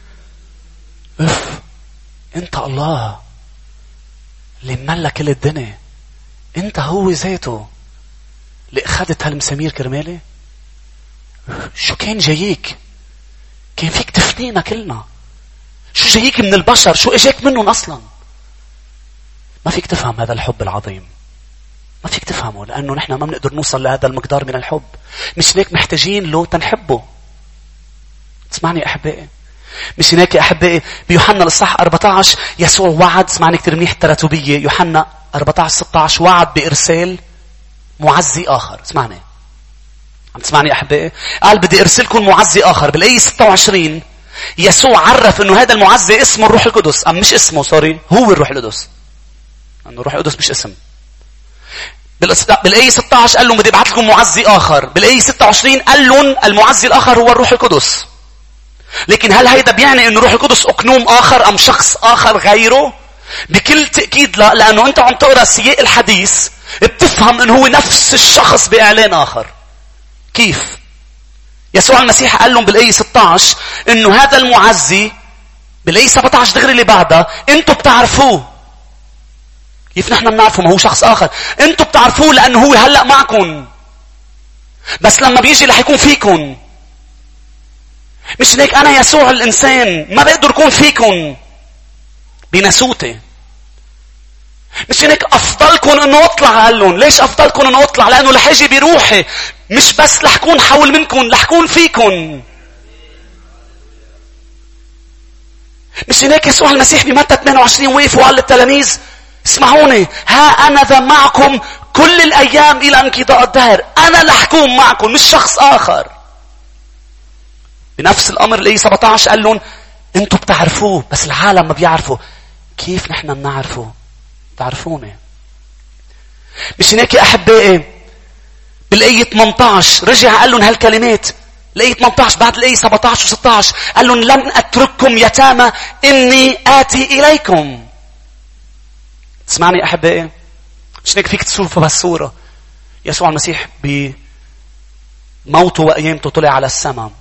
انت الله اللي مملك كل الدنيا، انت هو ذاته اللي اخذت هالمسامير كرمالي. شو كان جايك؟ كان فيك تفنينا كلنا. شو جايك من البشر؟ شو اجاك منهم اصلا؟ ما فيك تفهم هذا الحب العظيم، ما فيك تفهمه، لانه نحن ما بنقدر نوصل لهذا المقدار من الحب. مش هيك محتاجين له تنحبه. تسمعني احبائي؟ مش هيك يا احبائي؟ بيوحنا الاصحاح 14 يسوع وعد، اسمعني كتير منيح التراتبيه، يوحنا 14-16 وعد بارسال معزي اخر. اسمعني، عم تسمعني احبائي؟ قال بدي ارسلكم معزي اخر. بالايه 26 يسوع عرف انه هذا المعزي اسمه الروح القدس، ام مش اسمه، سوري، هو الروح القدس، لانه الروح القدس مش اسم. بالايه 16 قال لهم بدي ابعث لكم معزي اخر. بالايه 26 قال لهم المعزي الاخر هو الروح القدس. لكن هل هيدا بيعني انه الروح القدس اقنوم اخر ام شخص اخر غيره؟ بكل تاكيد لا، لانه انت عم تقرا سياق الحديث بتفهم انه هو نفس الشخص باعلان اخر. كيف؟ يسوع المسيح قال لهم بالايه 16 انه هذا المعزي، بالايه 17 دغري اللي بعدها انتم بتعرفوه. كيف نحن بنعرفه؟ ما هو شخص آخر. أنتم بتعرفوه لأنه هو هلأ معكم، بس لما بيجي رح يكون فيكم. مش هيك أنا يسوع الإنسان ما بقدر يكون فيكم بناسوتي. مش هيك أفضلكم أنه أطلع. قال لهم ليش أفضلكم أنه أطلع؟ لأنه رح يجي بروحي، مش بس رح كون حول منكم، رح كون فيكم. مش هيك يسوع المسيح بمتى 28 وقف وقال للتلاميذ اسمعوني، ها أنا ذا معكم كل الأيام إلى انقضاء الدهر. أنا رح أكون معكم، مش شخص آخر. بنفس الأمر اللي 17 قال لهم أنتم بتعرفوه بس العالم ما بيعرفوا. كيف نحن بنعرفه؟ تعرفوني. مش هيك يا أحبائي بالآية 18 رجع قال لهم هالكلمات. الآية 18 بعد الآية 17 و16 قال لهم لن أترككم يتامى إني آتي إليكم. تسمعني يا أحبائي؟ مش هيك فيك تشوفوا بهالصورة يسوع المسيح بموته وقيامته طلع على السماء.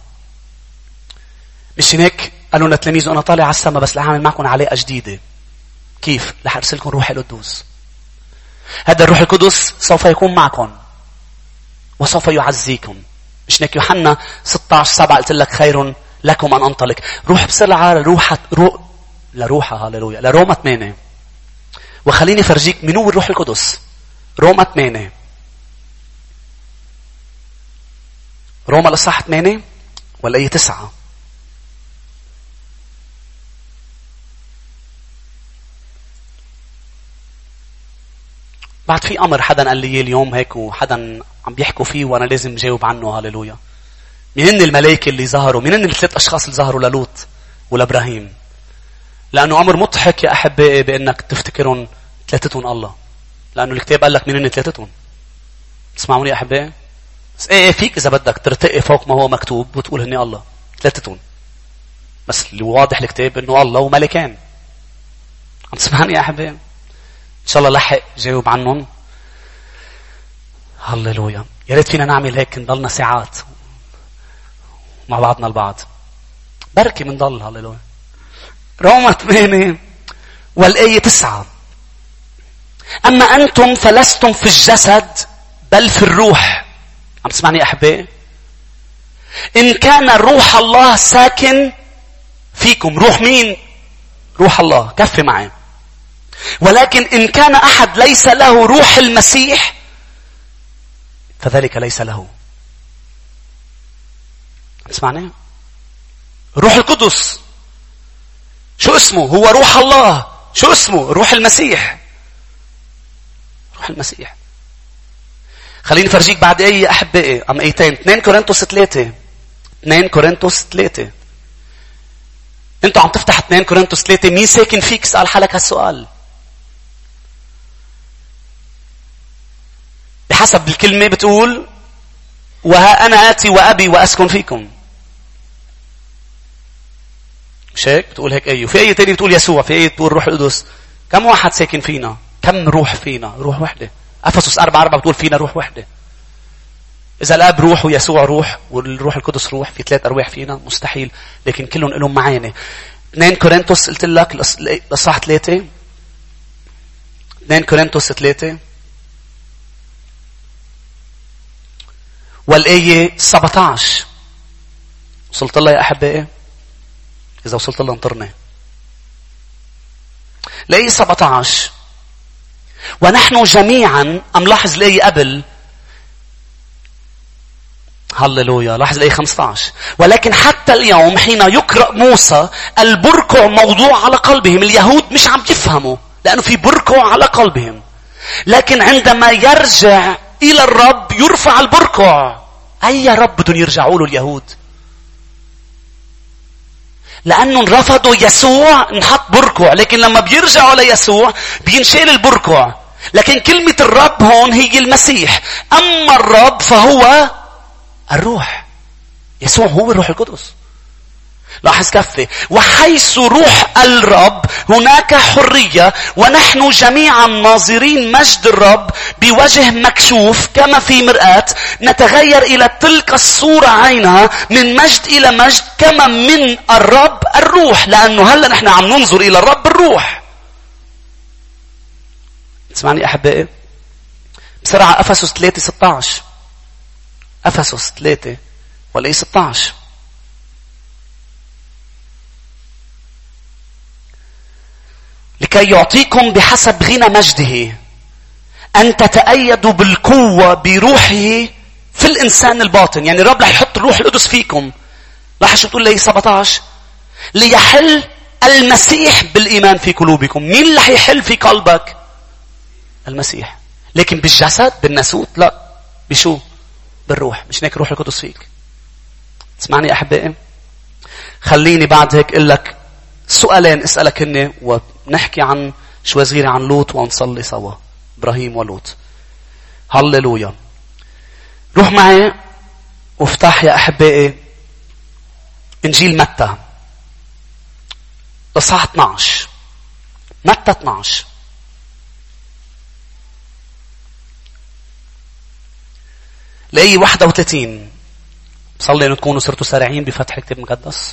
مش هيك قالوا لتلاميذه أنا طالع على السماء بس رح أعمل معكم علاقة جديدة. كيف؟ رح أرسلكم روح القدوس. هذا الروح القدس سوف يكون معكم وسوف يعزيكم. مش هيك يوحنا 16:7 قلت لك خير لكم أن أنطلق. روح بسرعة لروحة هاليلويا لروما 8. وخليني فرجيك من هو الروح القدس. روما 8 روما الإصحاح 8 والآية 9. بعد في أمر حدا قال لي اليوم هيك وحدا عم بيحكوا فيه وأنا لازم جاوب عنه. هاليلويا. منين الملائكة اللي ظهروا؟ منين الثلاث أشخاص اللي ظهروا للوط ولإبراهيم؟ لأنه أمر مضحك يا أحبائي بأنك تفتكرون ثلاثتهم الله. لأنه الكتاب قال لك منين ثلاثتهم. تسمعوني يا أحبائي؟ بس إيه فيك إذا بدك ترتقي فوق ما هو مكتوب وتقول هني الله ثلاثتهم. بس اللي واضح الكتاب إنه الله وملكان. عم تسمعني يا أحبائي؟ إن شاء الله لحق جاوب عنهم. هاليلويا. يا ريت فينا نعمل هيك نضلنا ساعات مع بعضنا البعض. بركي منضل. هاليلويا. روما 8 والآية 9. أما أنتم فلستم في الجسد بل في الروح. عم تسمعني يا أحبائي؟ إن كان روح الله ساكن فيكم. روح مين؟ روح الله. كفي معي. ولكن إن كان أحد ليس له روح المسيح فذلك ليس له. تسمعني؟ روح القدس شو اسمه؟ هو روح الله. شو اسمه؟ روح المسيح. روح المسيح. خليني فرجيك بعد ايه أحبائي. أم ايتين 2 كورنثوس 3. 2 كورنثوس 3. انتوا عم تفتح 2 كورنثوس 3. مين ساكن فيك؟ اسأل حالك هالسؤال. بحسب الكلمة بتقول وها أنا آتي وأبي وأسكن فيكم. مش هيك؟ بتقول هيك أيه. في أي تاني بتقول يسوع. في أي بتقول روح القدس. كم واحد ساكن فينا؟ كم روح فينا؟ روح وحدة. أفسس 4:4 بتقول فينا روح وحدة. إذا الآب روح ويسوع روح والروح القدس روح، في 3 أرواح فينا مستحيل. لكن كلهم لهم معاني. 2 كورنثوس قلت لك الإصحاح 3. 2 كورنثوس 3 والآية 17. وصلت الله يا أحبائي؟ إذا وصلت الله انطرني. الآية 17. ونحن جميعا أملاحظ الآية قبل. هاللويا. لاحظ الآية 15. ولكن حتى اليوم حين يقرأ موسى البركع موضوع على قلبهم. اليهود مش عم يفهموا لأنه في بركع على قلبهم. لكن عندما يرجع إلى الرب يرفع البركع. أي رب بدهم يرجعوا له اليهود؟ لأنهم رفضوا يسوع انحط بركع. لكن لما بيرجعوا ليسوع بينشال البركع. لكن كلمة الرب هون هي المسيح. أما الرب فهو الروح. يسوع هو الروح القدس. لاحظ كفي. وحيث روح الرب هناك حرية. ونحن جميعا ناظرين مجد الرب بوجه مكشوف كما في مرآة نتغير إلى تلك الصورة عينها من مجد إلى مجد كما من الرب الروح. لأنه هلأ نحن عم ننظر إلى الرب الروح. تسمعني أحبائي؟ بسرعة أفسس 3:16. أفسس 3 ولا 16. لكي يعطيكم بحسب غنى مجده أن تتأيدوا بالقوة بروحه في الإنسان الباطن. يعني الرب رح يحط الروح القدس فيكم. راح شو تقول لي 17 ليحل المسيح بالإيمان في قلوبكم. مين اللي رح يحل في قلبك؟ المسيح. لكن بالجسد بالناسوت لا. بشو؟ بالروح. مش هيك روح القدس فيك. تسمعني أحبائي؟ خليني بعد هيك اقول لك سؤالين اسألك هن ونحكي عن شوي صغيرة عن لوط ونصلي سوا. إبراهيم ولوط. هللويا. روح معي وافتح يا أحبائي إنجيل متى إصحاح 12. متى 12 لأي 31. بصلي أن تكونوا صرتوا سريعين بفتح الكتاب المقدس.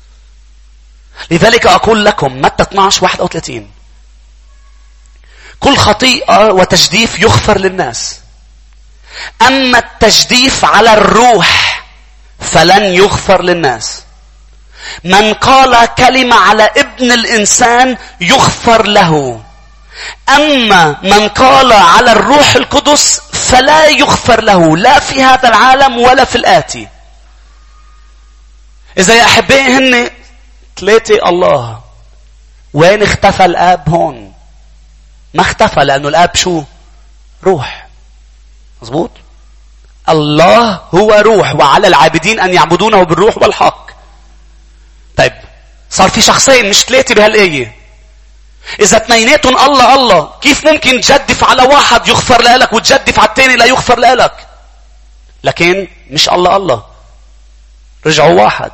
لذلك أقول لكم متى 12:31 كل خطيئة وتجديف يغفر للناس، أما التجديف على الروح فلن يغفر للناس. من قال كلمة على ابن الإنسان يغفر له، أما من قال على الروح القدس فلا يغفر له، لا في هذا العالم ولا في الآتي. إذا يا أحبائي هن 3 الله، وين اختفى الآب هون؟ ما اختفى لأنه الآب شو؟ روح. مظبوط؟ الله هو روح وعلى العابدين أن يعبدونه بالروح والحق. طيب صار في شخصين مش 3 بهالآية. إذا اثنيناتهم الله الله، كيف ممكن تجدف على واحد يغفر لك وتجدف على الثاني لا يغفر لك؟ لكن مش الله الله، رجعوا واحد.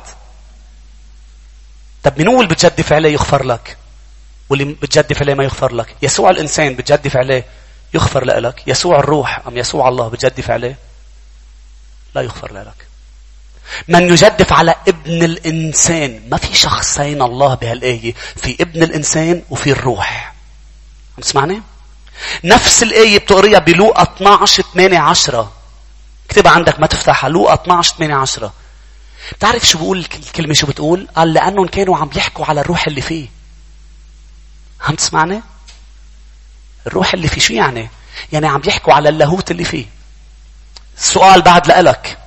طب مين هو اللي بتجدف عليه يغفر لك واللي بتجدف عليه ما يغفر لك؟ يسوع الإنسان بتجدف عليه يغفر لك؟ يسوع الروح أم يسوع الله بتجدف عليه لا يغفر لك؟ من يجدف على ابن الإنسان. ما في شخصين الله بهالآية، في ابن الإنسان وفي الروح. عم تسمعني؟ نفس الآية بتقريها بلوقا 12:8-10. اكتبها عندك ما تفتحها. لوقا 12:8-10. بتعرف شو بقول الكلمة؟ شو بتقول؟ قال لأنهم كانوا عم يحكوا على الروح اللي فيه. عم تسمعني؟ الروح اللي فيه شو يعني؟ يعني عم يحكوا على اللاهوت اللي فيه. السؤال بعد لألك.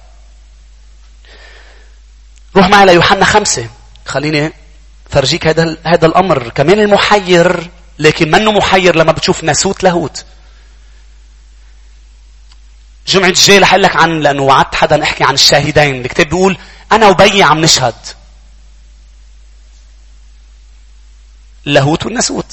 روح معي ليوحنا 5. خليني فرجيك هذا الأمر كمان المحير، لكن منه محير لما بتشوف ناسوت لاهوت. جمعة الجاي رح اقول لك عن، لأنه وعدت حدا نحكي عن الشاهدين. الكتاب بيقول أنا وبي عم نشهد اللاهوت والناسوت.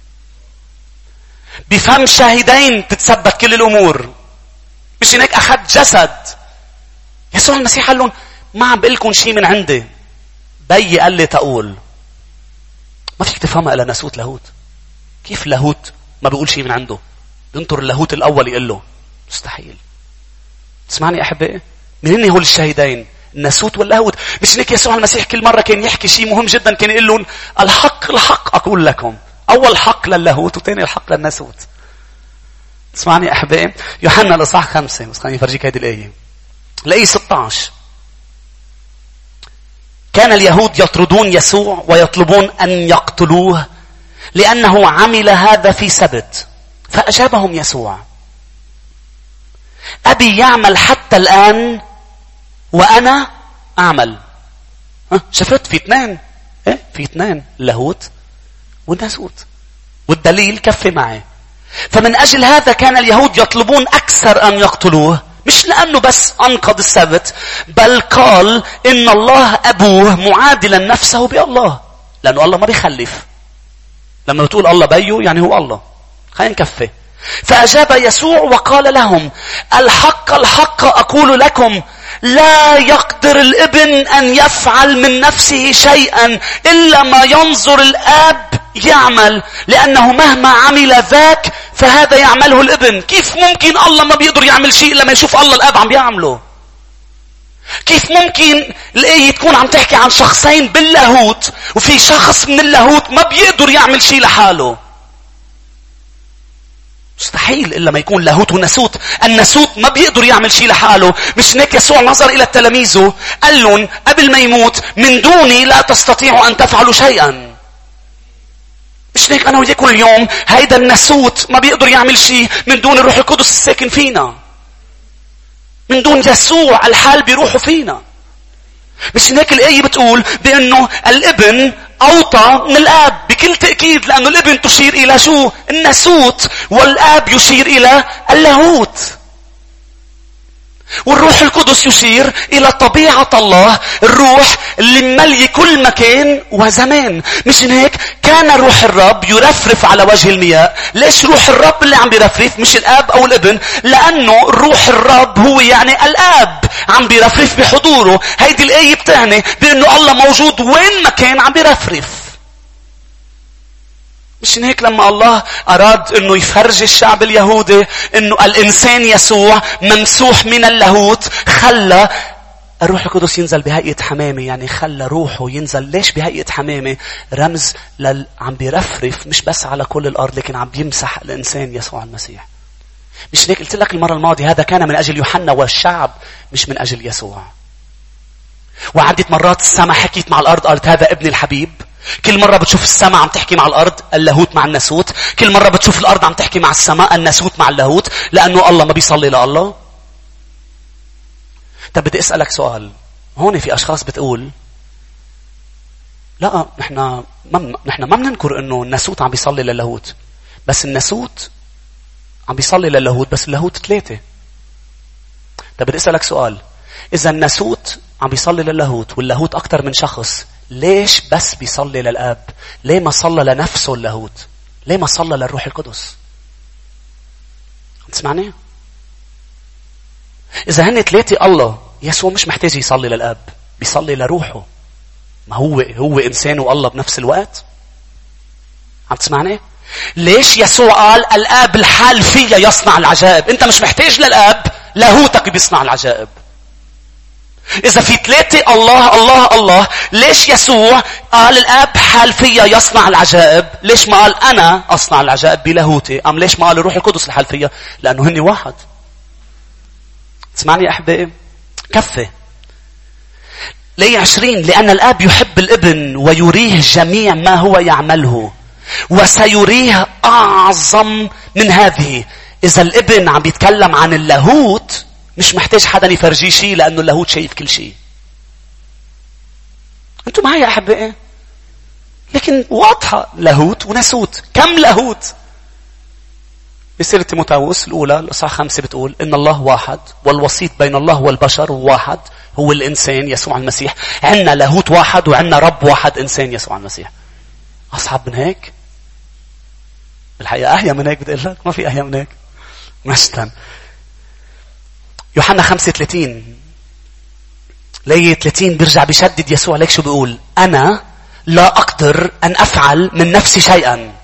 بفهم شاهدين تتثبت كل الأمور. مش هناك أخذ جسد. يسوع المسيح قال لهم ما عم بقول لكم شيء من عندي، بي قال لي تقول. ما فيك تفهمها إلا ناسوت لاهوت. كيف لاهوت ما بيقول شيء من عنده؟ ينطر اللاهوت الأول يقول له. مستحيل. تسمعني أحبائي؟ منين هو الشاهدين؟ الناسوت واللاهوت. مش هيك يسوع المسيح كل مرة كان يحكي شيء مهم جدا، كان يقول لهم الحق الحق أقول لكم. أول حق للاهوت وثاني الحق للناسوت. تسمعني أحبائي؟ يوحنا الإصحاح 5. بس خليني أفرجيك هذه الآية. الآية 16. كان اليهود يطردون يسوع ويطلبون أن يقتلوه لأنه عمل هذا في سبت. فأجابهم يسوع أبي يعمل حتى الآن وأنا أعمل. شفت في 2 في 2 اللاهوت والناسوت، والدليل كفي معي. فمن أجل هذا كان اليهود يطلبون أكثر أن يقتلوه، مش لأنه بس أنقض السبت، بل قال إن الله أبوه معادلا نفسه بالله، لأنه الله ما بيخلف. لما بتقول الله بيه يعني هو الله. خلينا نكفي. فأجاب يسوع وقال لهم الحق الحق أقول لكم لا يقدر الابن أن يفعل من نفسه شيئا إلا ما ينظر الآب يعمل، لأنه مهما عمل ذاك فهذا يعمله الابن. كيف ممكن الله ما بيقدر يعمل شيء لما يشوف الله الآب عم بيعمله؟ كيف ممكن الآية تكون عم تحكي عن شخصين باللاهوت وفي شخص من اللاهوت ما بيقدر يعمل شيء لحاله؟ مستحيل إلا ما يكون لاهوت وناسوت. الناسوت ما بيقدر يعمل شيء لحاله. مش هيك يسوع نظر إلى التلاميذ قال لهم قبل ما يموت من دوني لا تستطيعوا أن تفعلوا شيئا. مش هيك أنا وياكم اليوم هيدا الناسوت ما بيقدر يعمل شيء من دون الروح القدس الساكن فينا. من دون يسوع الحال بيروحوا فينا. مش هيك الآية بتقول بأنه الابن أوطى من الآب بكل تأكيد، لأنه الابن تشير إلى شو؟ الناسوت، والآب يشير إلى اللاهوت، والروح القدس يشير إلى طبيعة الله، الروح اللي مملي كل مكان وزمان. مش هيك كان روح الرب يرفرف على وجه المياه. ليش روح الرب اللي عم بيرفرف مش الآب أو الابن؟ لأنه روح الرب هو يعني الآب عم بيرفرف بحضوره. هيدي الآية بتعني بأنه الله موجود وين ما كان عم بيرفرف. مش هيك لما الله أراد أنه يفرج الشعب اليهودي أنه الإنسان يسوع ممسوح من اللاهوت، خلى الروح القدس ينزل بهيئة حمامة. يعني خلى روحه ينزل. ليش بهيئة حمامة؟ رمز عم بيرفرف مش بس على كل الأرض، لكن عم بيمسح الإنسان يسوع المسيح. مش هيك قلت لك المرة الماضية هذا كان من أجل يوحنا والشعب مش من أجل يسوع. وعدة مرات السماء حكيت مع الأرض قالت هذا ابن الحبيب. كل مرة بتشوف السماء عم تحكي مع الأرض اللاهوت مع الناسوت. كل مرة بتشوف الأرض عم تحكي مع السماء الناسوت مع اللاهوت، لأنه الله ما بيصلي لله. طب بدي أسألك سؤال. هون في أشخاص بتقول لا نحن ما بننكر إنه الناسوت عم بيصلي للاهوت، بس الناسوت عم بيصلي للاهوت، بس اللاهوت 3. طب بدي أسألك سؤال. إذا الناسوت عم بيصلي للاهوت واللاهوت أكتر من شخص، ليش بس بيصلي للآب؟ ليه ما صلى لنفسه اللاهوت؟ ليه ما صلى للروح القدس؟ تسمعني؟ إذا هن 3 الله، يسوع مش محتاج يصلي للآب، بيصلي لروحه. ما هو إنسان والله بنفس الوقت. عم تسمعني؟ ليش يسوع قال الآب الحال فيا يصنع العجائب؟ أنت مش محتاج للآب، لاهوتك بيصنع العجائب. إذا في 3 الله، ليش يسوع قال الآب حال فيا يصنع العجائب؟ ليش ما قال أنا أصنع العجائب بلاهوتي؟ ليش ما قال الروح القدس الحال فيا؟ لأنه هني واحد. تسمعني يا أحبائي؟ كفي. ليه 20 لأن الآب يحب الابن ويريه جميع ما هو يعمله وسيريه أعظم من هذه. إذا الابن عم بيتكلم عن اللاهوت مش محتاج حدا يفرجيه شيء، لأنه اللاهوت شايف كل شيء. أنتم معي يا أحبائي؟ لكن واضحة لاهوت وناسوت. كم لاهوت؟ بسيرة تيموثاوس الأولى الإصحاح 5 بتقول إن الله واحد والوسيط بين الله والبشر واحد هو الإنسان يسوع المسيح. عنا لاهوت واحد وعنا رب واحد إنسان يسوع المسيح. أصعب من هيك؟ بالحقيقة أهيا من هيك. بدي أقول لك ما في أهيا من هيك. مشتن يوحنا 5:30 ليه 30 بيرجع بيشدد يسوع. ليك شو بيقول؟ أنا لا أقدر أن أفعل من نفسي شيئا.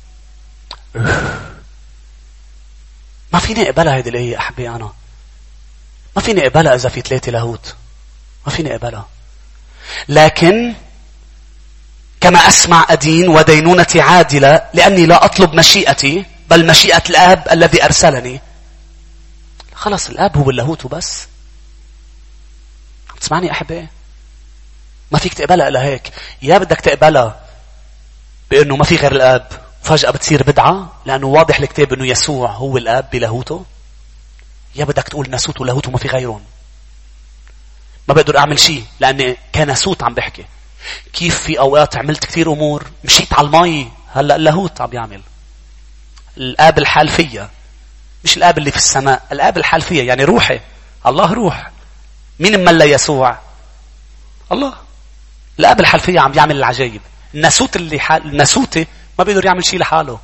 ما فيني أقبلها هذه الآية أحبي. أنا ما فيني أقبلها إذا في 3 لاهوت. ما فيني أقبلها. لكن كما أسمع أدين ودينونتي عادلة لأني لا أطلب مشيئتي بل مشيئة الآب الذي أرسلني. خلص الآب هو اللاهوت وبس. تسمعني أحبائي؟ ما فيك تقبلها إلا هيك. يا بدك تقبلها بأنه ما في غير الآب فجأة بتصير بدعة لأنه واضح الكتاب أنه يسوع هو الآب بلاهوته، يا بدك تقول ناسوت ولاهوت وما في غيرهم. ما بقدر أعمل شيء لأني كناسوت عم بحكي. كيف في أوقات عملت كثير أمور، مشيت على المي، هلأ اللاهوت عم يعمل. الآب الحال فيا، مش الآب اللي في السماء، الآب الحال فيا يعني روحي. الله روح. مين مملى يسوع؟ الله. الآب الحال فيا عم يعمل العجائب. الناسوت اللي الناسوتي ما بيقدر يعمل شيء لحاله.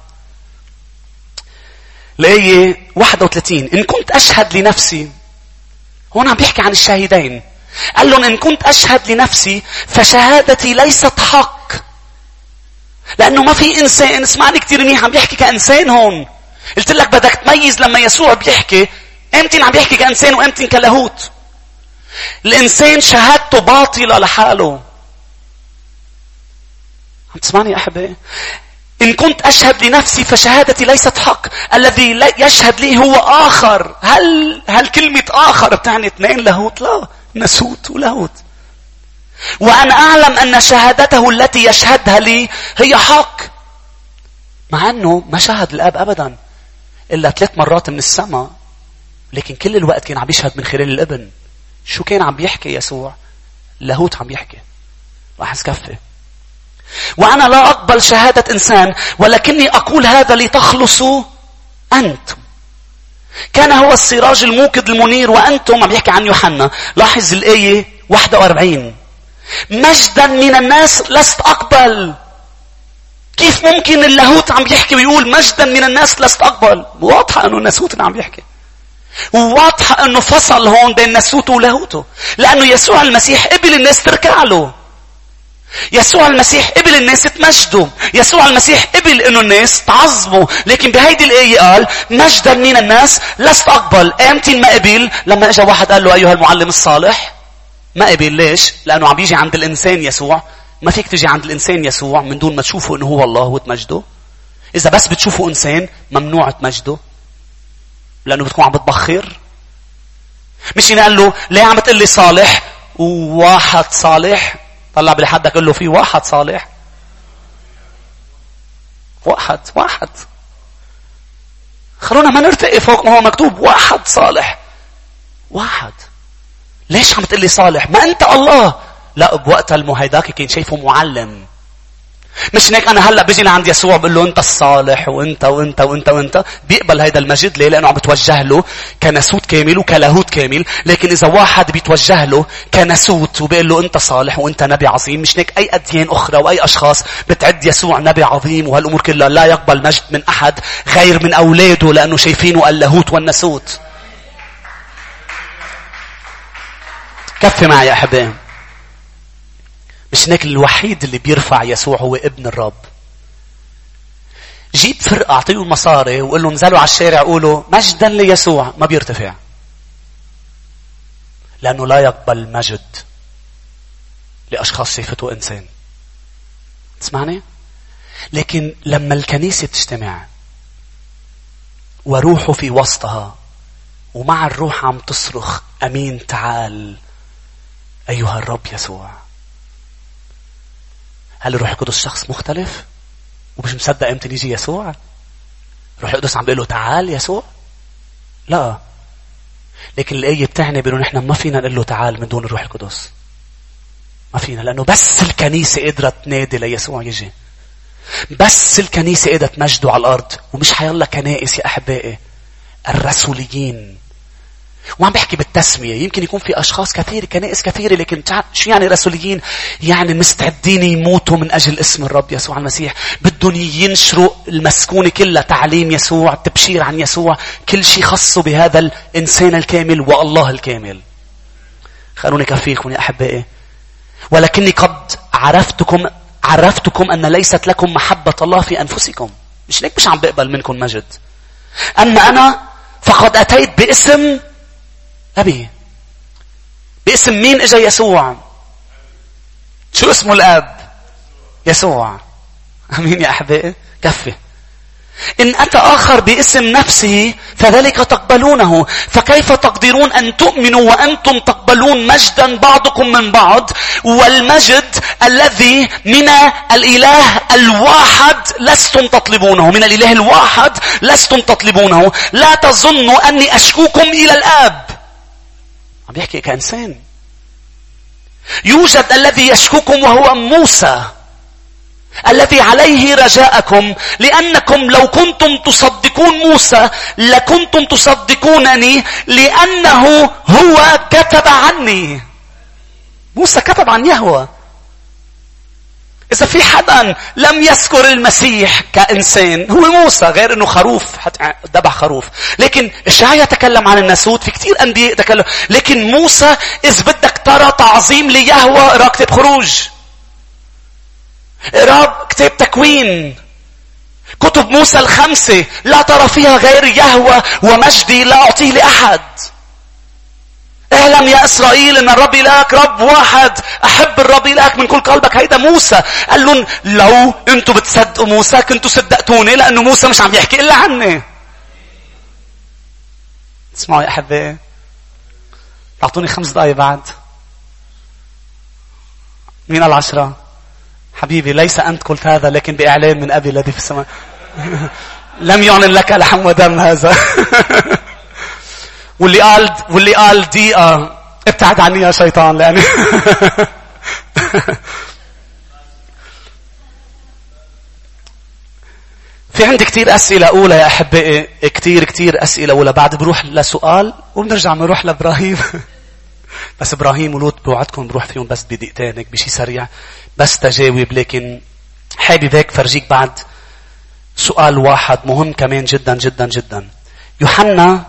الآية 31 إن كنت أشهد لنفسي، هون عم بيحكي عن الشاهدين. قال لهم إن كنت أشهد لنفسي فشهادتي ليست حق، لأنه ما في إنسان. اسمعني كتير منيح، عم بيحكي كإنسان هون. قلت لك بدك تميز لما يسوع بيحكي امتى عم بيحكي كإنسان وامتى كلاهوت. الإنسان شهادته باطلة لحاله. عم تسمعني يا أحبائي؟ إن كنت أشهد لنفسي فشهادتي ليست حق. الذي يشهد لي هو آخر. هل كلمة آخر بتعني اثنين لاهوت؟ لا، ناسوت ولاهوت. وأنا أعلم أن شهادته التي يشهدها لي هي حق. مع أنه ما شهد الآب أبدا إلا 3 مرات من السماء، لكن كل الوقت كان عم يشهد من خلال الابن. شو كان عم بيحكي يسوع؟ لاهوت عم يحكي. راح أسكفي. وأنا لا أقبل شهادة إنسان، ولكني أقول هذا لتخلصوا أنتم. كان هو السراج الموقد المنير وأنتم، عم يحكي عن يوحنا. لاحظ الآية 41. مجدا من الناس لست أقبل. كيف ممكن اللاهوت عم يحكي ويقول مجدا من الناس لست أقبل؟ واضحة أنه الناسوت عم يحكي. وواضحة أنه فصل هون بين ناسوته ولاهوته. لأنه يسوع المسيح قبل الناس تركع له. يسوع المسيح قبل الناس تمجده. يسوع المسيح قبل انه الناس تعظمه. لكن بهيدي الآية قال مجدا من الناس لست أقبل. امتى ما قبل؟ لما اجى واحد قال له أيها المعلم الصالح. ما قبل. ليش؟ لأنه عم يجي عند الإنسان يسوع. ما فيك تجي عند الإنسان يسوع من دون ما تشوفه انه هو الله وتمجده. إذا بس بتشوفه إنسان ممنوع تمجده، لأنه بتكون عم بتبخر. مش قال له ليه عم تقول لي صالح وواحد صالح؟ طلع بلحدك قل له في واحد صالح. واحد. خلونا ما نرتقي فوق ما هو مكتوب. واحد صالح. واحد. ليش عم تقول لي صالح؟ ما أنت الله. لا، بوقتها المهيداك كان شايفه معلم. مش هيك أنا هلأ بيجي لعند يسوع بقول له أنت الصالح وأنت وأنت وأنت وأنت. بيقبل هيدا المجد. ليه؟ لأنه عم بتوجه له كناسوت كامل وكلاهوت كامل. لكن إذا واحد بيتوجه له كناسوت وبيقول له أنت صالح وأنت نبي عظيم، مش هيك أي أديان أخرى وأي أشخاص بتعد يسوع نبي عظيم وهالأمور كلها، لا يقبل مجد من أحد غير من أولاده، لأنه شايفينه اللاهوت والناسوت. كفي معي يا أحبائي. مش هيك الوحيد اللي بيرفع يسوع هو ابن الرب. جيب فرقة اعطيه المصاري وقول له نزلوا على الشارع قولوا مجدا ليسوع، ما بيرتفع. لأنه لا يقبل مجد لأشخاص شايفته إنسان. تسمعني؟ لكن لما الكنيسة تجتمع وروحه في وسطها ومع الروح عم تصرخ أمين تعال أيها الرب يسوع، هل الروح القدس شخص مختلف ومش مصدق امتى يجي يسوع؟ الروح القدس عم بيقول له تعال يسوع؟ لا. لكن الآية بتعني بأنه نحن ما فينا نقول له تعال من دون الروح القدس. ما فينا، لأنه بس الكنيسة قدرت تنادي ليسوع يجي. بس الكنيسة قدرت تمجده على الأرض. ومش حيالله كنائس يا أحبائي، الرسوليين. وعم بحكي بالتسمية. يمكن يكون في أشخاص كثير، كنائس كثيرة، لكن شو يعني رسوليين؟ يعني مستعدين يموتوا من أجل اسم الرب يسوع المسيح. بدهم ينشروا المسكونة كلها تعليم يسوع، تبشير عن يسوع، كل شيء خاصه بهذا الإنسان الكامل والله الكامل. خلوني كفيكم يا أحبائي. ولكني قد عرفتكم أن ليست لكم محبة الله في أنفسكم. مش ليك مش عم بقبل منكم مجد. أما أنا فقد أتيت باسم أبي. باسم مين إجا يسوع؟ شو اسمه الآب؟ يسوع. أمين يا أحبائي. كفي. إن أتى آخر باسم نفسه فذلك تقبلونه، فكيف تقدرون أن تؤمنوا وأنتم تقبلون مجدا بعضكم من بعض، والمجد الذي من الإله الواحد لستم تطلبونه. من الإله الواحد لستم تطلبونه. لا تظنوا أني أشكوكم إلى الآب. عم يحكي كإنسان. يوجد الذي يشكوكم وهو موسى الذي عليه رجاءكم، لأنكم لو كنتم تصدقون موسى لكنتم تصدقونني لأنه هو كتب عني. موسى كتب عن يهوه. إذا في حدا لم يذكر المسيح كإنسان هو موسى، غير أنه خروف ذبح خروف. لكن إشعياء تكلم عن الناسوت، في كتير أنبياء تكلم. لكن موسى إذا بدك ترى تعظيم ليهوه اقرأ كتاب خروج، اقرأ كتاب تكوين. كتب موسى 5 لا ترى فيها غير يهوه ومجدي لا أعطيه لأحد. اعلم يا إسرائيل ان الرب إلهك رب واحد. أحب الرب إلهك من كل قلبك. هيدا موسى قال لهم لو انتوا بتصدقوا موسى كنتوا صدقتوني، لأنه موسى مش عم يحكي إلا عني. اسمعوا يا أحبائي، تعطوني 5 دقايق بعد. مين 10؟ حبيبي ليس أنت قلت هذا، لكن بإعلان من أبي الذي في السماء. لم يعلن لك لحم ودم هذا. واللي قال دقيقة ابتعد عني يا شيطان، لأني في عندي كتير أسئلة أولى يا أحبائي، كتير أسئلة أولى. بعد بروح لسؤال وبنرجع نروح لإبراهيم. بس إبراهيم ولوط بوعدكم بروح فيهم بس بدقيقتين هيك بشي سريع بس تجاوب. لكن حابب هيك فرجيك بعد سؤال واحد مهم كمان جدا جدا جدا. يوحنا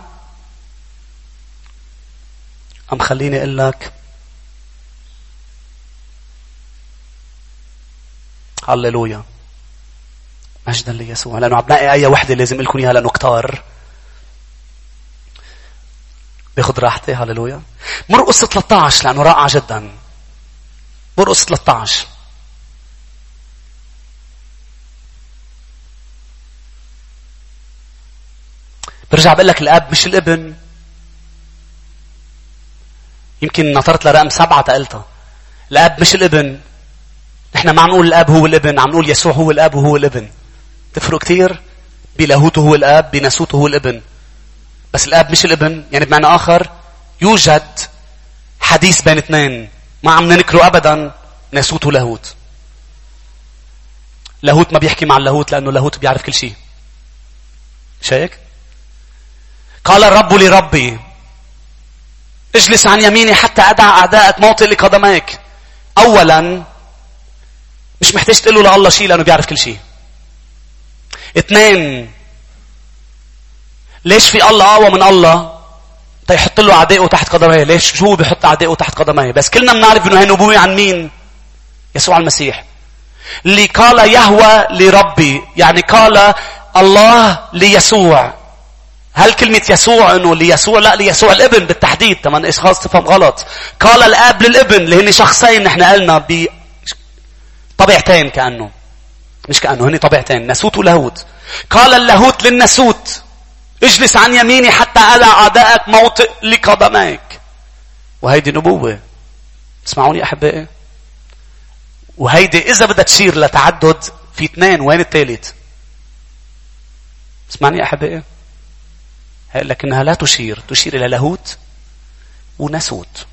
خليني اقول لك هللويا مجدا ليسوع، لانه عم نلاقي ايه وحده لازم لكم اياها لانه كتار. باخذ راحتي. هللويا. مرقس 13 لانه رائع جدا. مرقس 13 برجع بقول لك الاب مش الابن. يمكن نطرت لرقم 7 تقلتها. الاب مش الابن. نحن ما عم نقول الاب هو الابن، عم نقول يسوع هو الاب وهو الابن. تفرق كثير. بلاهوته هو الاب، بناسوته هو الابن. بس الاب مش الابن، يعني بمعنى اخر يوجد حديث بين اثنين ما عم ننكره ابدا. ناسوت ولاهوت. لاهوت ما بيحكي مع اللاهوت لانه اللاهوت بيعرف كل شيء. شايك؟ قال الرب لربي اجلس عن يميني حتى أدع أعدائك موطئ لقدميك. أولا مش محتاج تقول له لله شيء لأنه بيعرف كل شيء. 2 ليش في الله أقوى من الله يحط له أعدائه تحت قدميه؟ ليش شو بيحط أعدائه تحت قدميه؟ بس كلنا بنعرف إنه هي نبوة عن مين؟ يسوع المسيح. اللي قال يهوى لربي يعني قال الله ليسوع. هل كلمة يسوع انه ليسوع؟ لا، ليسوع الابن بالتحديد. طبعا اشخاص تفهم غلط. قال الاب للابن اللي هن شخصين. نحن قلنا بطبيعتين كأنه مش كأنه هن طبيعتين ناسوت ولاهوت. قال اللاهوت للناسوت اجلس عن يميني حتى أدع أعدائك موطئ لقدميك. وهيدي نبوة. اسمعوني أحبائي. وهيدي إذا بدها تشير لتعدد في 2 وين الثالث؟ اسمعني أحبائي. لكنها لا تشير إلى لاهوت وناسوت.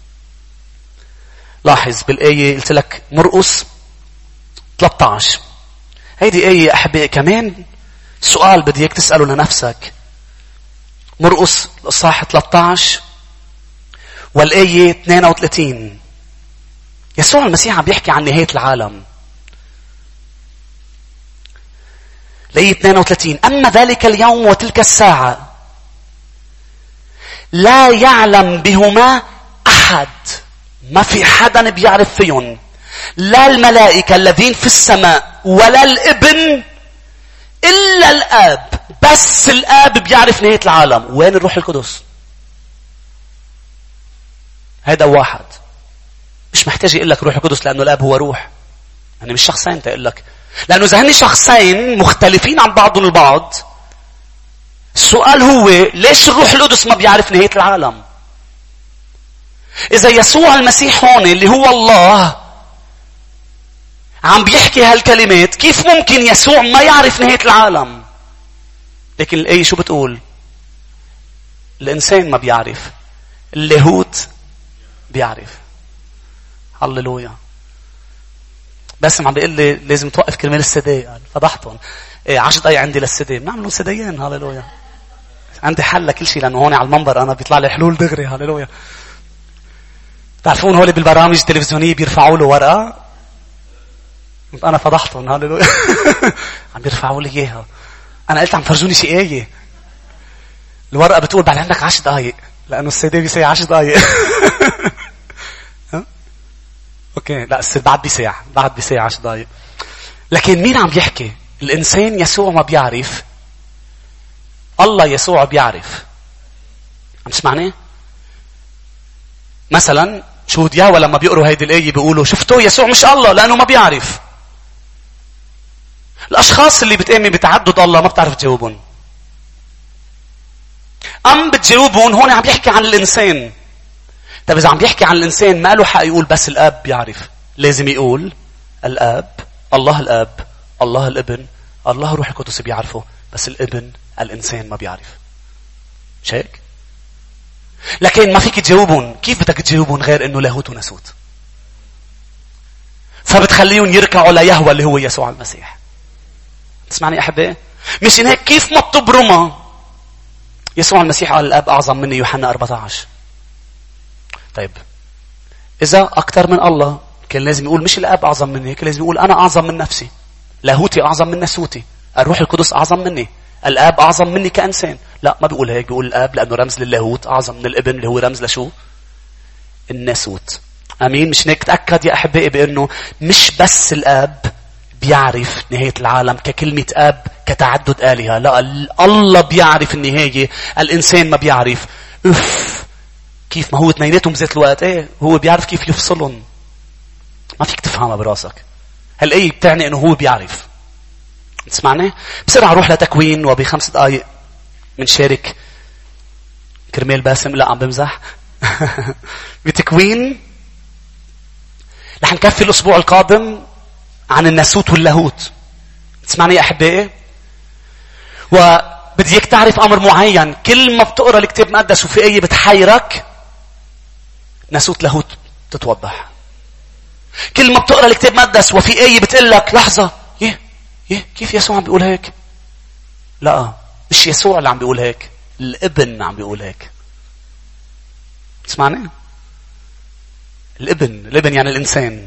لاحظ بالآية قلت لك مرقس 13. هيدي آية أحبائي كمان سؤال بدي اياك تسأله لنفسك. مرقس الإصحاح 13 والآية 32. يسوع المسيح عم بيحكي عن نهاية العالم. الآية 32. أما ذلك اليوم وتلك الساعة لا يعلم بهما أحد. ما في حدا بيعرف فيهم. لا الملائكة الذين في السماء ولا الابن إلا الآب. بس الآب بيعرف نهاية العالم. وين الروح القدس؟ هذا واحد. مش محتاج يقول لك روح القدس لأنه الآب هو روح. يعني مش شخصين تقول لك. لأنه إذا هن شخصين مختلفين عن بعضهم البعض. السؤال هو ليش الروح القدس ما بيعرف نهاية العالم؟ إذا يسوع المسيح هون اللي هو الله عم بيحكي هالكلمات، كيف ممكن يسوع ما يعرف نهاية العالم؟ لكن الآية شو بتقول؟ الإنسان ما بيعرف، اللاهوت بيعرف. هللويا. بس عم بيقول لي لازم توقف كرمال السداء. قال فضحتهم. 10 دقايق عندي للسداء. بنعملوا سدايين. هللويا. عندي حل لكل شيء لأنه هون على المنبر أنا بيطلع لي حلول دغري. هللويا. تعرفون هولي بالبرامج التلفزيونية بيرفعوا له ورقة. أنا فضحتهم. هللويا. عم بيرفعوا لي إياها. أنا قلت عم فرجوني شيء آية. الورقة بتقول بعد عندك 10 دقايق لأنه السداء بيساعي 10 دقايق. اوكي لا بعد بساعة 10 دقايق. لكن مين عم يحكي؟ الانسان يسوع ما بيعرف. الله يسوع بيعرف. عم تسمعني؟ مثلا شهود يهوه لما بيقروا هيدي الآية بيقولوا شفتوا يسوع مش الله لأنه ما بيعرف. الأشخاص اللي بتؤمن بتعدد الله ما بتعرف تجاوبهم. أم بتجاوبهم هون عم بيحكي عن الإنسان. طب إذا عم بيحكي عن الإنسان ما له حق يقول بس الآب بيعرف. لازم يقول الآب، الله الآب، الله الابن، الله روح القدس بيعرفه، بس الابن الإنسان ما بيعرف. مش هيك؟ لكن ما فيك تجاوبهم. كيف بدك تجاوبهم غير إنه لاهوت وناسوت؟ فبتخليهم يركعوا ليهوه اللي هو يسوع المسيح. تسمعني أحبائي؟ مش إن هيك كيف ما بتبرمها. يسوع المسيح قال الآب أعظم مني، يوحنا 14. طيب إذا أكثر من الله كان لازم يقول مش الآب أعظم مني، كان لازم يقول أنا أعظم من نفسي، لاهوتي أعظم من ناسوتي، الروح القدس أعظم مني، الآب أعظم مني كإنسان. لا، ما بيقول هيك. بيقول الآب لأنه رمز للاهوت أعظم من الابن اللي هو رمز لشو؟ الناسوت. أمين؟ مش هيك تأكد يا أحبائي بأنه مش بس الآب بيعرف نهاية العالم ككلمة آب كتعدد آلهة. لا، الله بيعرف النهاية، الإنسان ما بيعرف. كيف؟ ما هو اثنيناتهم بذات الوقت. ايه، هو بيعرف كيف يفصلهم. ما فيك تفهمها براسك. هالآية بتعني انه هو بيعرف. تسمعني؟ بسرعة روح لتكوين وب5 دقائق منشارك كرمال باسم. لا، عم بمزح. بتكوين رح نكفي الأسبوع القادم عن الناسوت واللاهوت. تسمعني يا أحبائي؟ وبدي اياك تعرف أمر معين. كل ما بتقرأ الكتاب المقدس وفي آية بتحيرك، ناسوت لاهوت تتوضح. كل ما بتقرأ الكتاب المقدس وفي آية بتقول لك لحظة، كيف يسوع عم بيقول هيك؟ لا، مش يسوع اللي عم بيقول هيك، الابن عم بيقول هيك. تسمعني؟ الابن يعني الإنسان.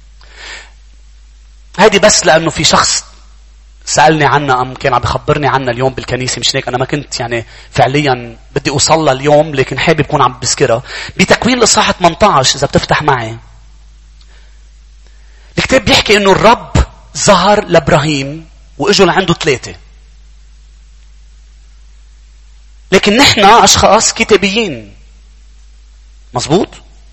هذه بس لأنه في شخص سألني عنها أم كان عم بخبرني عنها اليوم بالكنيسة. مش هيك أنا ما كنت يعني فعليا بدي أوصلها اليوم، لكن حابب يكون عم بذكرها. بتكوين الإصحاح 18 إذا بتفتح معي، الكتاب بيحكي إنه الرب ظهر لإبراهيم وإجوا لعنده 3. لكن نحن أشخاص كتابيين. مظبوط؟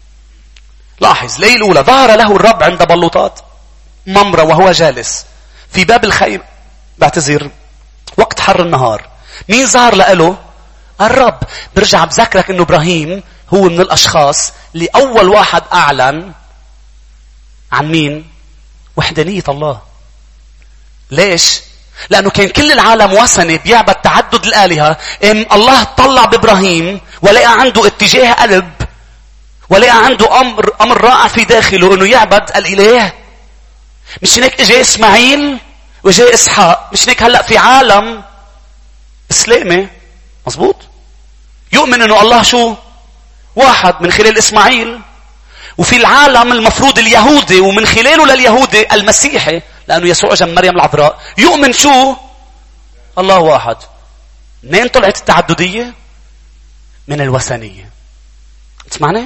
لاحظ، ليلة الأولى ظهر له الرب عند بلوطات ممرة وهو جالس في باب الخيمة. بعتذر، وقت حر النهار. مين ظهر له؟ الرب. برجع بذكرك انه ابراهيم هو من الاشخاص اللي اول واحد اعلن عن مين؟ وحدانية الله. ليش؟ لانه كان كل العالم وثني بيعبد تعدد الالهة. الله طلع بابراهيم ولقى عنده اتجاه قلب، ولقى عنده امر رائع في داخله انه يعبد الاله. مش هيك اجى اسماعيل وجاء إسحاق. مش هيك هلأ في عالم إسلامي مظبوط يؤمن إنه الله شو؟ واحد من خلال إسماعيل. وفي العالم المفروض اليهودي ومن خلاله لليهودي المسيحي، لأنه يسوع جم مريم العذراء، يؤمن شو؟ الله واحد. منين طلعت التعددية؟ من الوثنية. تسمعني؟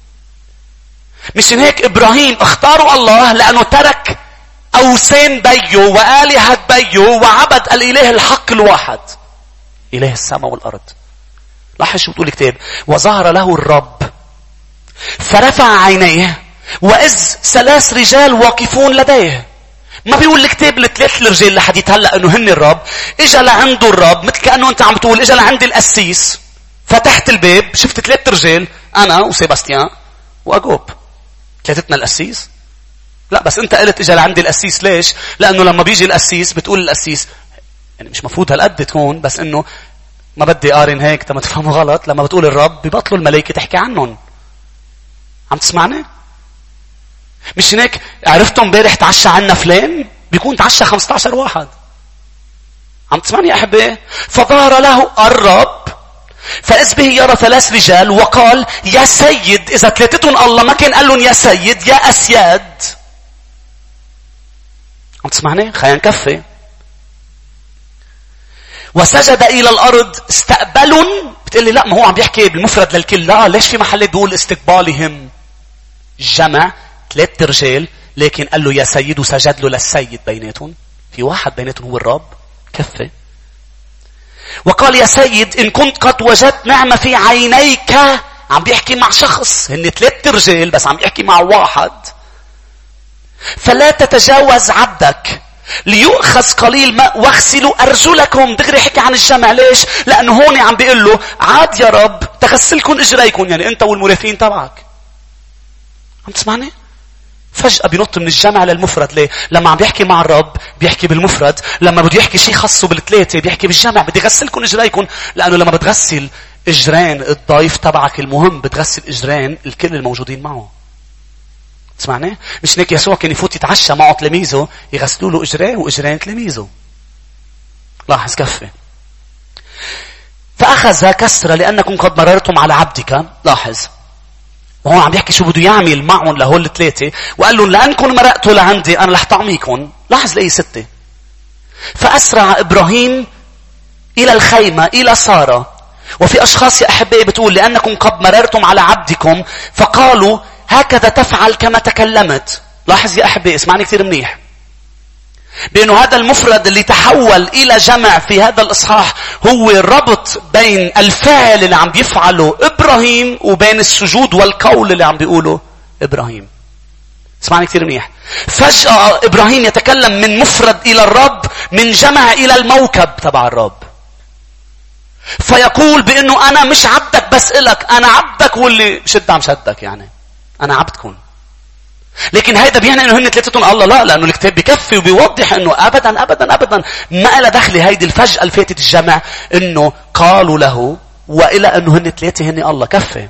مش هيك إبراهيم اختاروا الله لأنه ترك أوثان بيه وآلهة بيه وعبد الإله الحق الواحد، إله السماء والأرض. لاحظ شو بتقول الكتاب: وظهر له الرب فرفع عينيه وإذ 3 رجال واقفون لديه. ما بيقول الكتاب ال3 الرجال لحديث هلأ إنه هن الرب. إجا لعنده الرب مثل كأنه أنت عم تقول إجا لعند القسيس، فتحت الباب شفت 3 رجال، أنا وسيباستيان وأجوب، 3تنا القسيس. لا بس انت قلت اجا لعندي القسيس. ليش؟ لانه لما بيجي القسيس بتقول القسيس، يعني مش مفروض هالقد تكون، بس انه ما بدي اقارن هيك تما تفهموا غلط. لما بتقول الرب بيبطلوا الملائكه تحكي عنهم. عم تسمعني؟ مش هيك عرفتوا امبارح تعشى عنا فلان، بيكون تعشى 15 واحد. عم تسمعني يا احبائي؟ فظهر له الرب فإذ به يرى 3 رجال وقال يا سيد. اذا 3تهم الله ما كان قال لهم يا سيد يا اسياد. عم تسمعني؟ خلينا نكفي. وسجد الى الارض استقبلهم. بتقلي لا ما هو عم بيحكي بالمفرد للكل. لا، ليش في محل بيقول استقبالهم؟ جمع 3 رجال، لكن قال له يا سيد وسجد له للسيد بيناتهم. في واحد بيناتهم هو الرب. كفي. وقال يا سيد إن كنت قد وجدت نعمة في عينيك عم بيحكي مع شخص، هن 3 رجال بس عم بيحكي مع واحد. فلا تتجاوز عبدك ليؤخذ قليل ماء واغسلوا أرجلكم. دغري حكي عن الجمع. ليش؟ لأنه هون عم بيقول له عاد يا رب تغسلكم إجريكم، يعني أنت والمرافقين تبعك. عم تسمعني؟ فجأة بينط من الجمع للمفرد. ليه؟ لما عم بيحكي مع الرب بيحكي بالمفرد، لما بده يحكي شيء خاصه بالثلاثة بيحكي بالجمع. بدي غسلكم إجريكم، لأنه لما بتغسل إجرين الضيف تبعك المهم بتغسل إجرين الكل الموجودين معه. تسمعني؟ مش هيك يسوع كان يفوت يتعشى معه تلاميذه يغسلوا له إجرين وإجرين تلاميذه. لاحظ كفة. فأخذ كسرة لأنكم قد مررتم على عبدك. لاحظ وهون عم يحكي شو بده يعمل معهم لهول 3، وقال لهم لأنكم مرقتوا لعندي أنا رح طعميكم. لاحظ الآية 6. فأسرع إبراهيم إلى الخيمة إلى سارة. وفي أشخاص يا أحبائي بتقول لأنكم قد مررتم على عبدكم فقالوا هكذا تفعل كما تكلمت. لاحظ يا أحبائي اسمعني كثير منيح، بأنه هذا المفرد اللي تحول إلى جمع في هذا الإصحاح هو الربط بين الفعل اللي عم بيفعله إبراهيم وبين السجود والقول اللي عم بيقوله إبراهيم. اسمعني كثير منيح. فجأة إبراهيم يتكلم من مفرد إلى الرب، من جمع إلى الموكب تبع الرب. فيقول بأنه أنا مش عبدك بس إلك، أنا عبدك واللي شد عم شدك، يعني أنا عبدكم. لكن هيدا بيعني انه هن 3 الله؟ لا، لانه الكتاب بيكفي وبيوضح انه ابدا ابدا ابدا ما إلى دخل هيدي الفجأة الفاتت الجمع انه قالوا له والى انه هن 3 هن الله. كفي.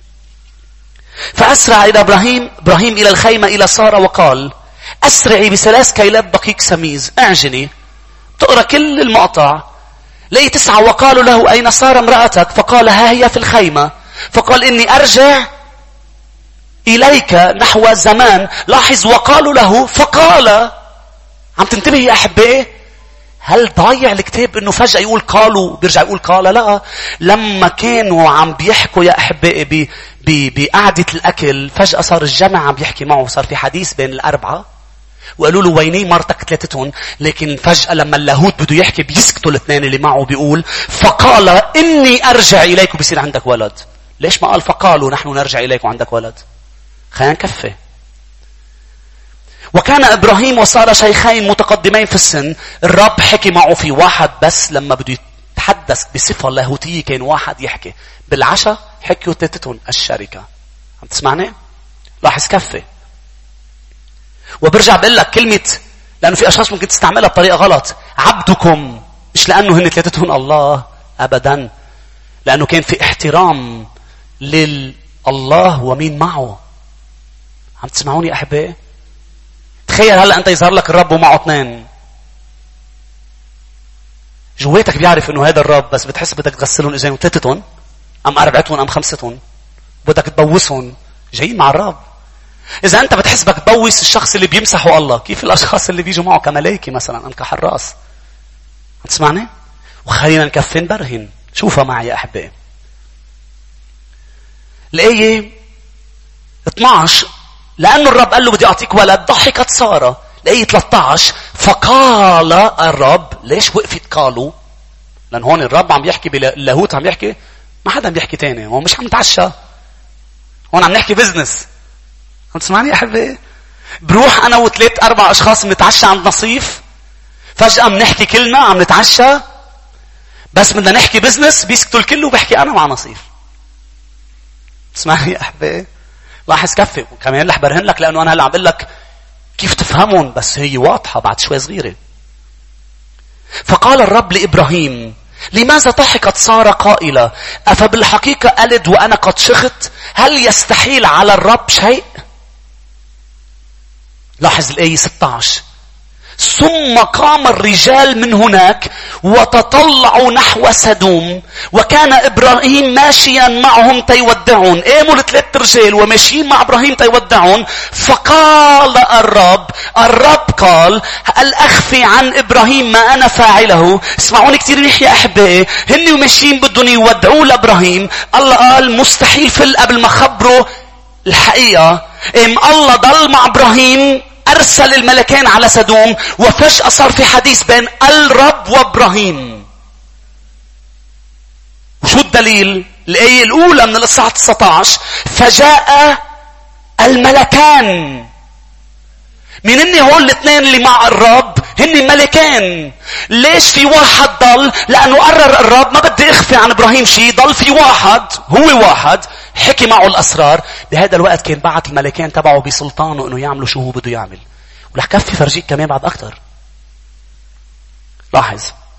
فاسرع الى ابراهيم الى الخيمة الى سارة وقال اسرعي ب3 كيلات دقيق سميز. اعجني تقرا كل المقطع. لقي 9 وقالوا له اين سارة امرأتك؟ فقال ها هي في الخيمة. فقال اني ارجع إليك نحو زمان. لاحظ وقالوا له فقال. عم تنتبه يا أحبائي؟ هل ضايع الكتاب انه فجأة يقول قالوا بيرجع يقول قال؟ لا، لما كانوا عم بيحكوا يا أحبائي بقعدة الأكل فجأة صار الجمع عم بيحكي معه، صار في حديث بين الأربعة وقالوا له ويني مرتك 3. لكن فجأة لما اللاهوت بده يحكي بيسكتوا 2 اللي معه. بيقول فقال إني أرجع إليك وبيصير عندك ولد. ليش ما قال فقالوا نحن نرجع إليك وعندك ولد؟ خلينا نكفي. وكان إبراهيم وسارة شيخين متقدمين في السن. الرب حكي معه في واحد بس لما بده يتحدث بصفة لاهوتية كان واحد يحكي. بالعشاء حكيوا 3 الشركة. عم تسمعني؟ لاحظ كفي. وبرجع بقول لك كلمة، لأنه في أشخاص ممكن تستعملها بطريقة غلط. عبدكم مش لأنه هن 3 الله أبدا، لأنه كان في احترام لله ومين معه. عم تسمعوني يا أحبائي؟ تخيل هلأ أنت يظهر لك الرب ومعه 2. جواتك بيعرف إنه هذا الرب، بس بتحس بدك تغسلهم إجاهم 3 أم 4 أم 5 بدك تبوسهم جايين مع الرب. إذا أنت بتحس بدك تبوس الشخص اللي بيمسحه الله، كيف الأشخاص اللي بيجوا معه كملايكي مثلا أم كحراس؟ عم تسمعني؟ وخلينا نكفين برهن. شوفها معي يا أحبائي. الآية 12 لأنه الرب قال له بدي أعطيك ولد ضحكت سارة. الآية 13 فقال الرب. ليش وقفت قالوا؟ لأن هون الرب عم يحكي باللاهوت، عم يحكي ما حدا عم يحكي تاني. هون مش عم نتعشى، هون عم نحكي بزنس. عم تسمعني يا أحبائي؟ بروح أنا و3 4 أشخاص بنتعشى عند نصيف، فجأة بنحكي كلمة عم نتعشى، بس بدنا نحكي بزنس بيسكتوا الكل وبحكي أنا مع نصيف. تسمعني يا أحبائي؟ لاحظ كفي. وكمان رح برهن لك لأنه أنا هلا عم بقول لك كيف تفهمون، بس هي واضحة بعد شوي صغيرة. فقال الرب لإبراهيم لماذا ضحكت سارة قائلة أفبالحقيقة ألد وأنا قد شخت؟ هل يستحيل على الرب شيء؟ لاحظ الآية 16 ثم قام الرجال من هناك وتطلعوا نحو سدوم وكان إبراهيم ماشيا معهم تيودعون. قاموا 3 رجال وماشيين مع إبراهيم تيودعون. فقال الرب قال هل أخفي عن إبراهيم ما أنا فاعله؟ اسمعوني كتير منيح يا أحبائي. هن ماشيين بدهم يودعوا لإبراهيم. الله قال مستحيل قبل ما خبروا الحقيقة. الله ضل مع إبراهيم، أرسل الملكين على سدوم، وفجأة صار في حديث بين الرب وإبراهيم. وشو الدليل؟ الآية الأولى من الإصحاح 19. فجاء الملكان. مين هن هول الاثنين اللي مع الرب؟ هن ملكان. ليش في واحد ضل؟ لأنه قرر الرب ما بدي اخفي عن إبراهيم شيء، ضل في واحد، هو واحد حكي معه الأسرار. بهذا الوقت كان بعت الملكان تبعه بسلطانه انه يعملوا شو هو بده يعمل. ورح كفي فرجيك كمان بعد أكتر. لاحظ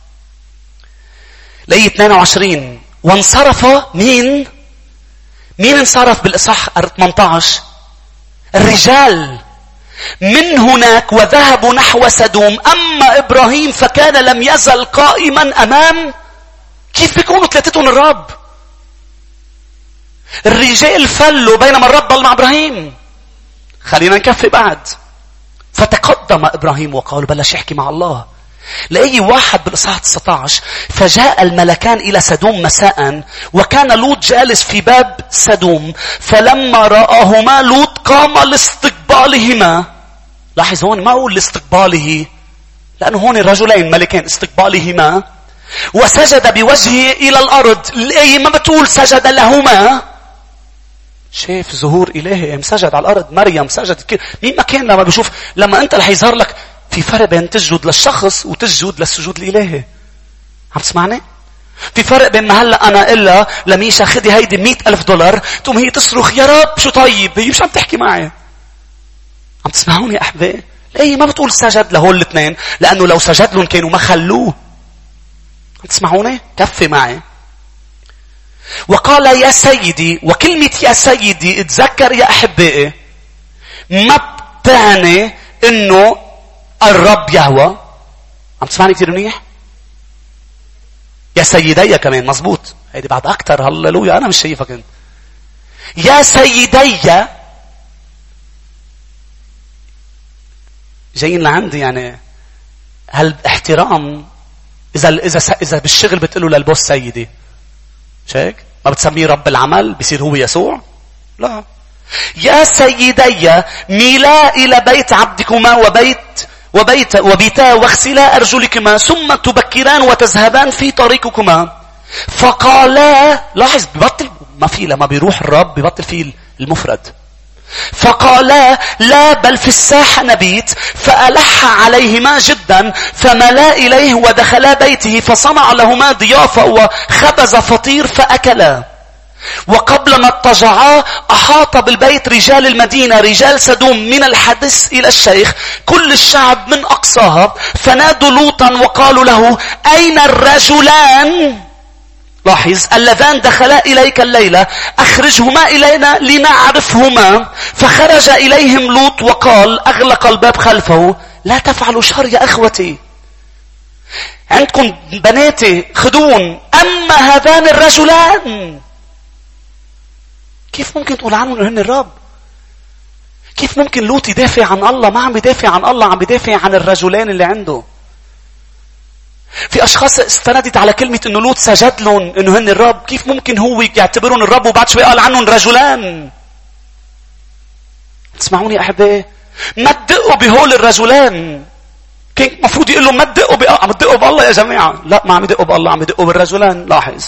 الآية 22. وانصرف مين انصرف بالإصحاح 18؟ الرجال من هناك وذهبوا نحو سدوم. أما إبراهيم فكان لم يزل قائما أمام. كيف بيكونوا ثلاثتهم الرب؟ الرجال فلوا بينما الرب ضل مع إبراهيم. خلينا نكفي بعد. فتقدم إبراهيم وقال، بلش يحكي مع الله. لأي واحد بالإصحاح 19. فجاء الملكان إلى سدوم مساء، وكان لوط جالس في باب سدوم، فلما رآهما لوط قام لاستقبالهما. لاحظ هون ما أقول لاستقباله، لأنه هون الرجلين ملكين، استقبالهما، وسجد بوجهه إلى الأرض. الآية ما بتقول سجد لهما. شايف ظهور إلهي، سجد على الأرض. مريم سجد. مين ما كان لما بيشوف، لما أنت رح يظهر لك في فرق بين تسجد للشخص وتسجد للسجود الإلهي. عم تسمعني؟ في فرق بين ما هلأ أنا إلا لميشا خدي هيدي $100,000 تقوم هي تصرخ يا رب شو طيب، هي مش عم تحكي معي. عم تسمعوني يا أحبائي؟ ليه ما بتقول سجد لهول الاثنين؟ لأنه لو سجد لهم كانوا ما خلوه. عم تسمعوني؟ كفي معي. وقال يا سيدي. وكلمة يا سيدي اتذكر يا أحبائي ما بتعني إنه الرب يهوى. عم تسمعني كتير منيح؟ يا سيدي كمان مزبوط. هيدي بعد أكتر. هللويا. أنا مش شايفك انت. يا سيدي جايين لعندي يعني هالاحترام. إذا بالشغل بتقوله للبوس سيدي، شايك ما بتسميه رب العمل بيصير هو يسوع؟ لا. يا سيدي ميلا إلى بيت عبدكما وبيتا واغسلا أرجلكما ثم تبكران وتذهبان في طريقكما. فقالا. لاحظ ببطل ما في، لما بيروح الرب ببطل فيه المفرد. فقالا لا بل في الساحة نبيت. فألح عليهما جدا فملا إليه ودخلا بيته فصنع لهما ضيافة وخبز فطير فأكلا. وقبل ما اضطجعا أحاط بالبيت رجال المدينة رجال سدوم من الحدث إلى الشيخ كل الشعب من أقصاها، فنادوا لوطا وقالوا له أين الرجلان؟ لاحظ اللذان دخلا إليك الليلة أخرجهما إلينا لنعرفهما. فخرج إليهم لوط وقال أغلق الباب خلفه لا تفعلوا شر يا أخوتي، عندكم بناتي خدون. أما هذان الرجلان. كيف ممكن تقول عنهم إنه هن الرب؟ كيف ممكن لوط يدافع عن الله؟ ما عم بيدافع عن الله، عم بيدافع عن الرجلان اللي عنده. في أشخاص استندت على كلمة إنه لوط سجد لهم إنه هن الرب. كيف ممكن هو يعتبرون الرب وبعد شوي قال عنهم رجلان؟ تسمعوني أحبائي؟ ما تدقوا بهول الرجلان. كان مفروض يقول لهم ما تدقوا عم تدقوا بالله يا جماعة. لا، ما عم يدقوا بالله، عم يدقوا بالرجلان. لاحظ.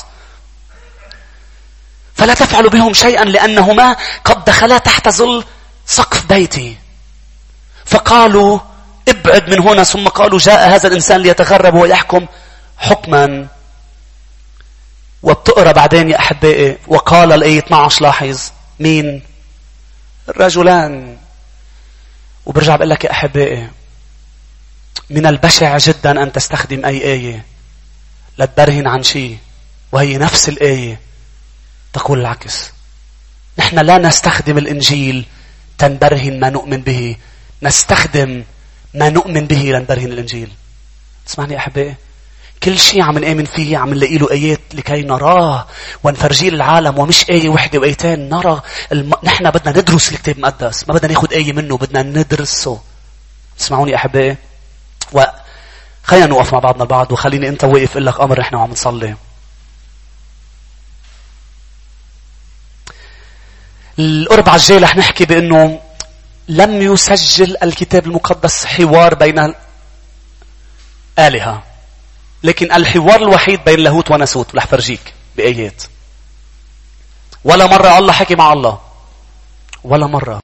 فلا تفعلوا بهم شيئا لأنهما قد دخلا تحت ظل سقف بيتي. فقالوا ابعد من هنا. ثم قالوا جاء هذا الإنسان ليتغرب ويحكم حكما. وبتقرأ بعدين يا أحبائي وقال الآية 12. لاحظ مين؟ الرجلان. وبرجع بقول لك يا أحبائي من البشع جدا أن تستخدم أي آية لتبرهن عن شيء وهي نفس الآية تقول العكس. نحن لا نستخدم الإنجيل تنبرهن ما نؤمن به، نستخدم ما نؤمن به لنبرهن الإنجيل. تسمعني يا أحبائي؟ كل شيء عم نآمن فيه عم نلاقي له آيات لكي نراه ونفرجيه للعالم، ومش آية واحدة وآيتين. نرى نحن بدنا ندرس الكتاب المقدس، ما بدنا ناخد آية منه، بدنا ندرسه. تسمعوني يا أحبائي؟ وخلينا نوقف مع بعضنا البعض، وخليني أنت واقف قل لك أمر إحنا وعم نصلي. الأربعة الجاي رح نحكي بأنه لم يسجل الكتاب المقدس حوار بين آلهة، لكن الحوار الوحيد بين لاهوت وناسوت. رح فرجيك بآيات. ولا مرة الله حكي مع الله؟ ولا مرة.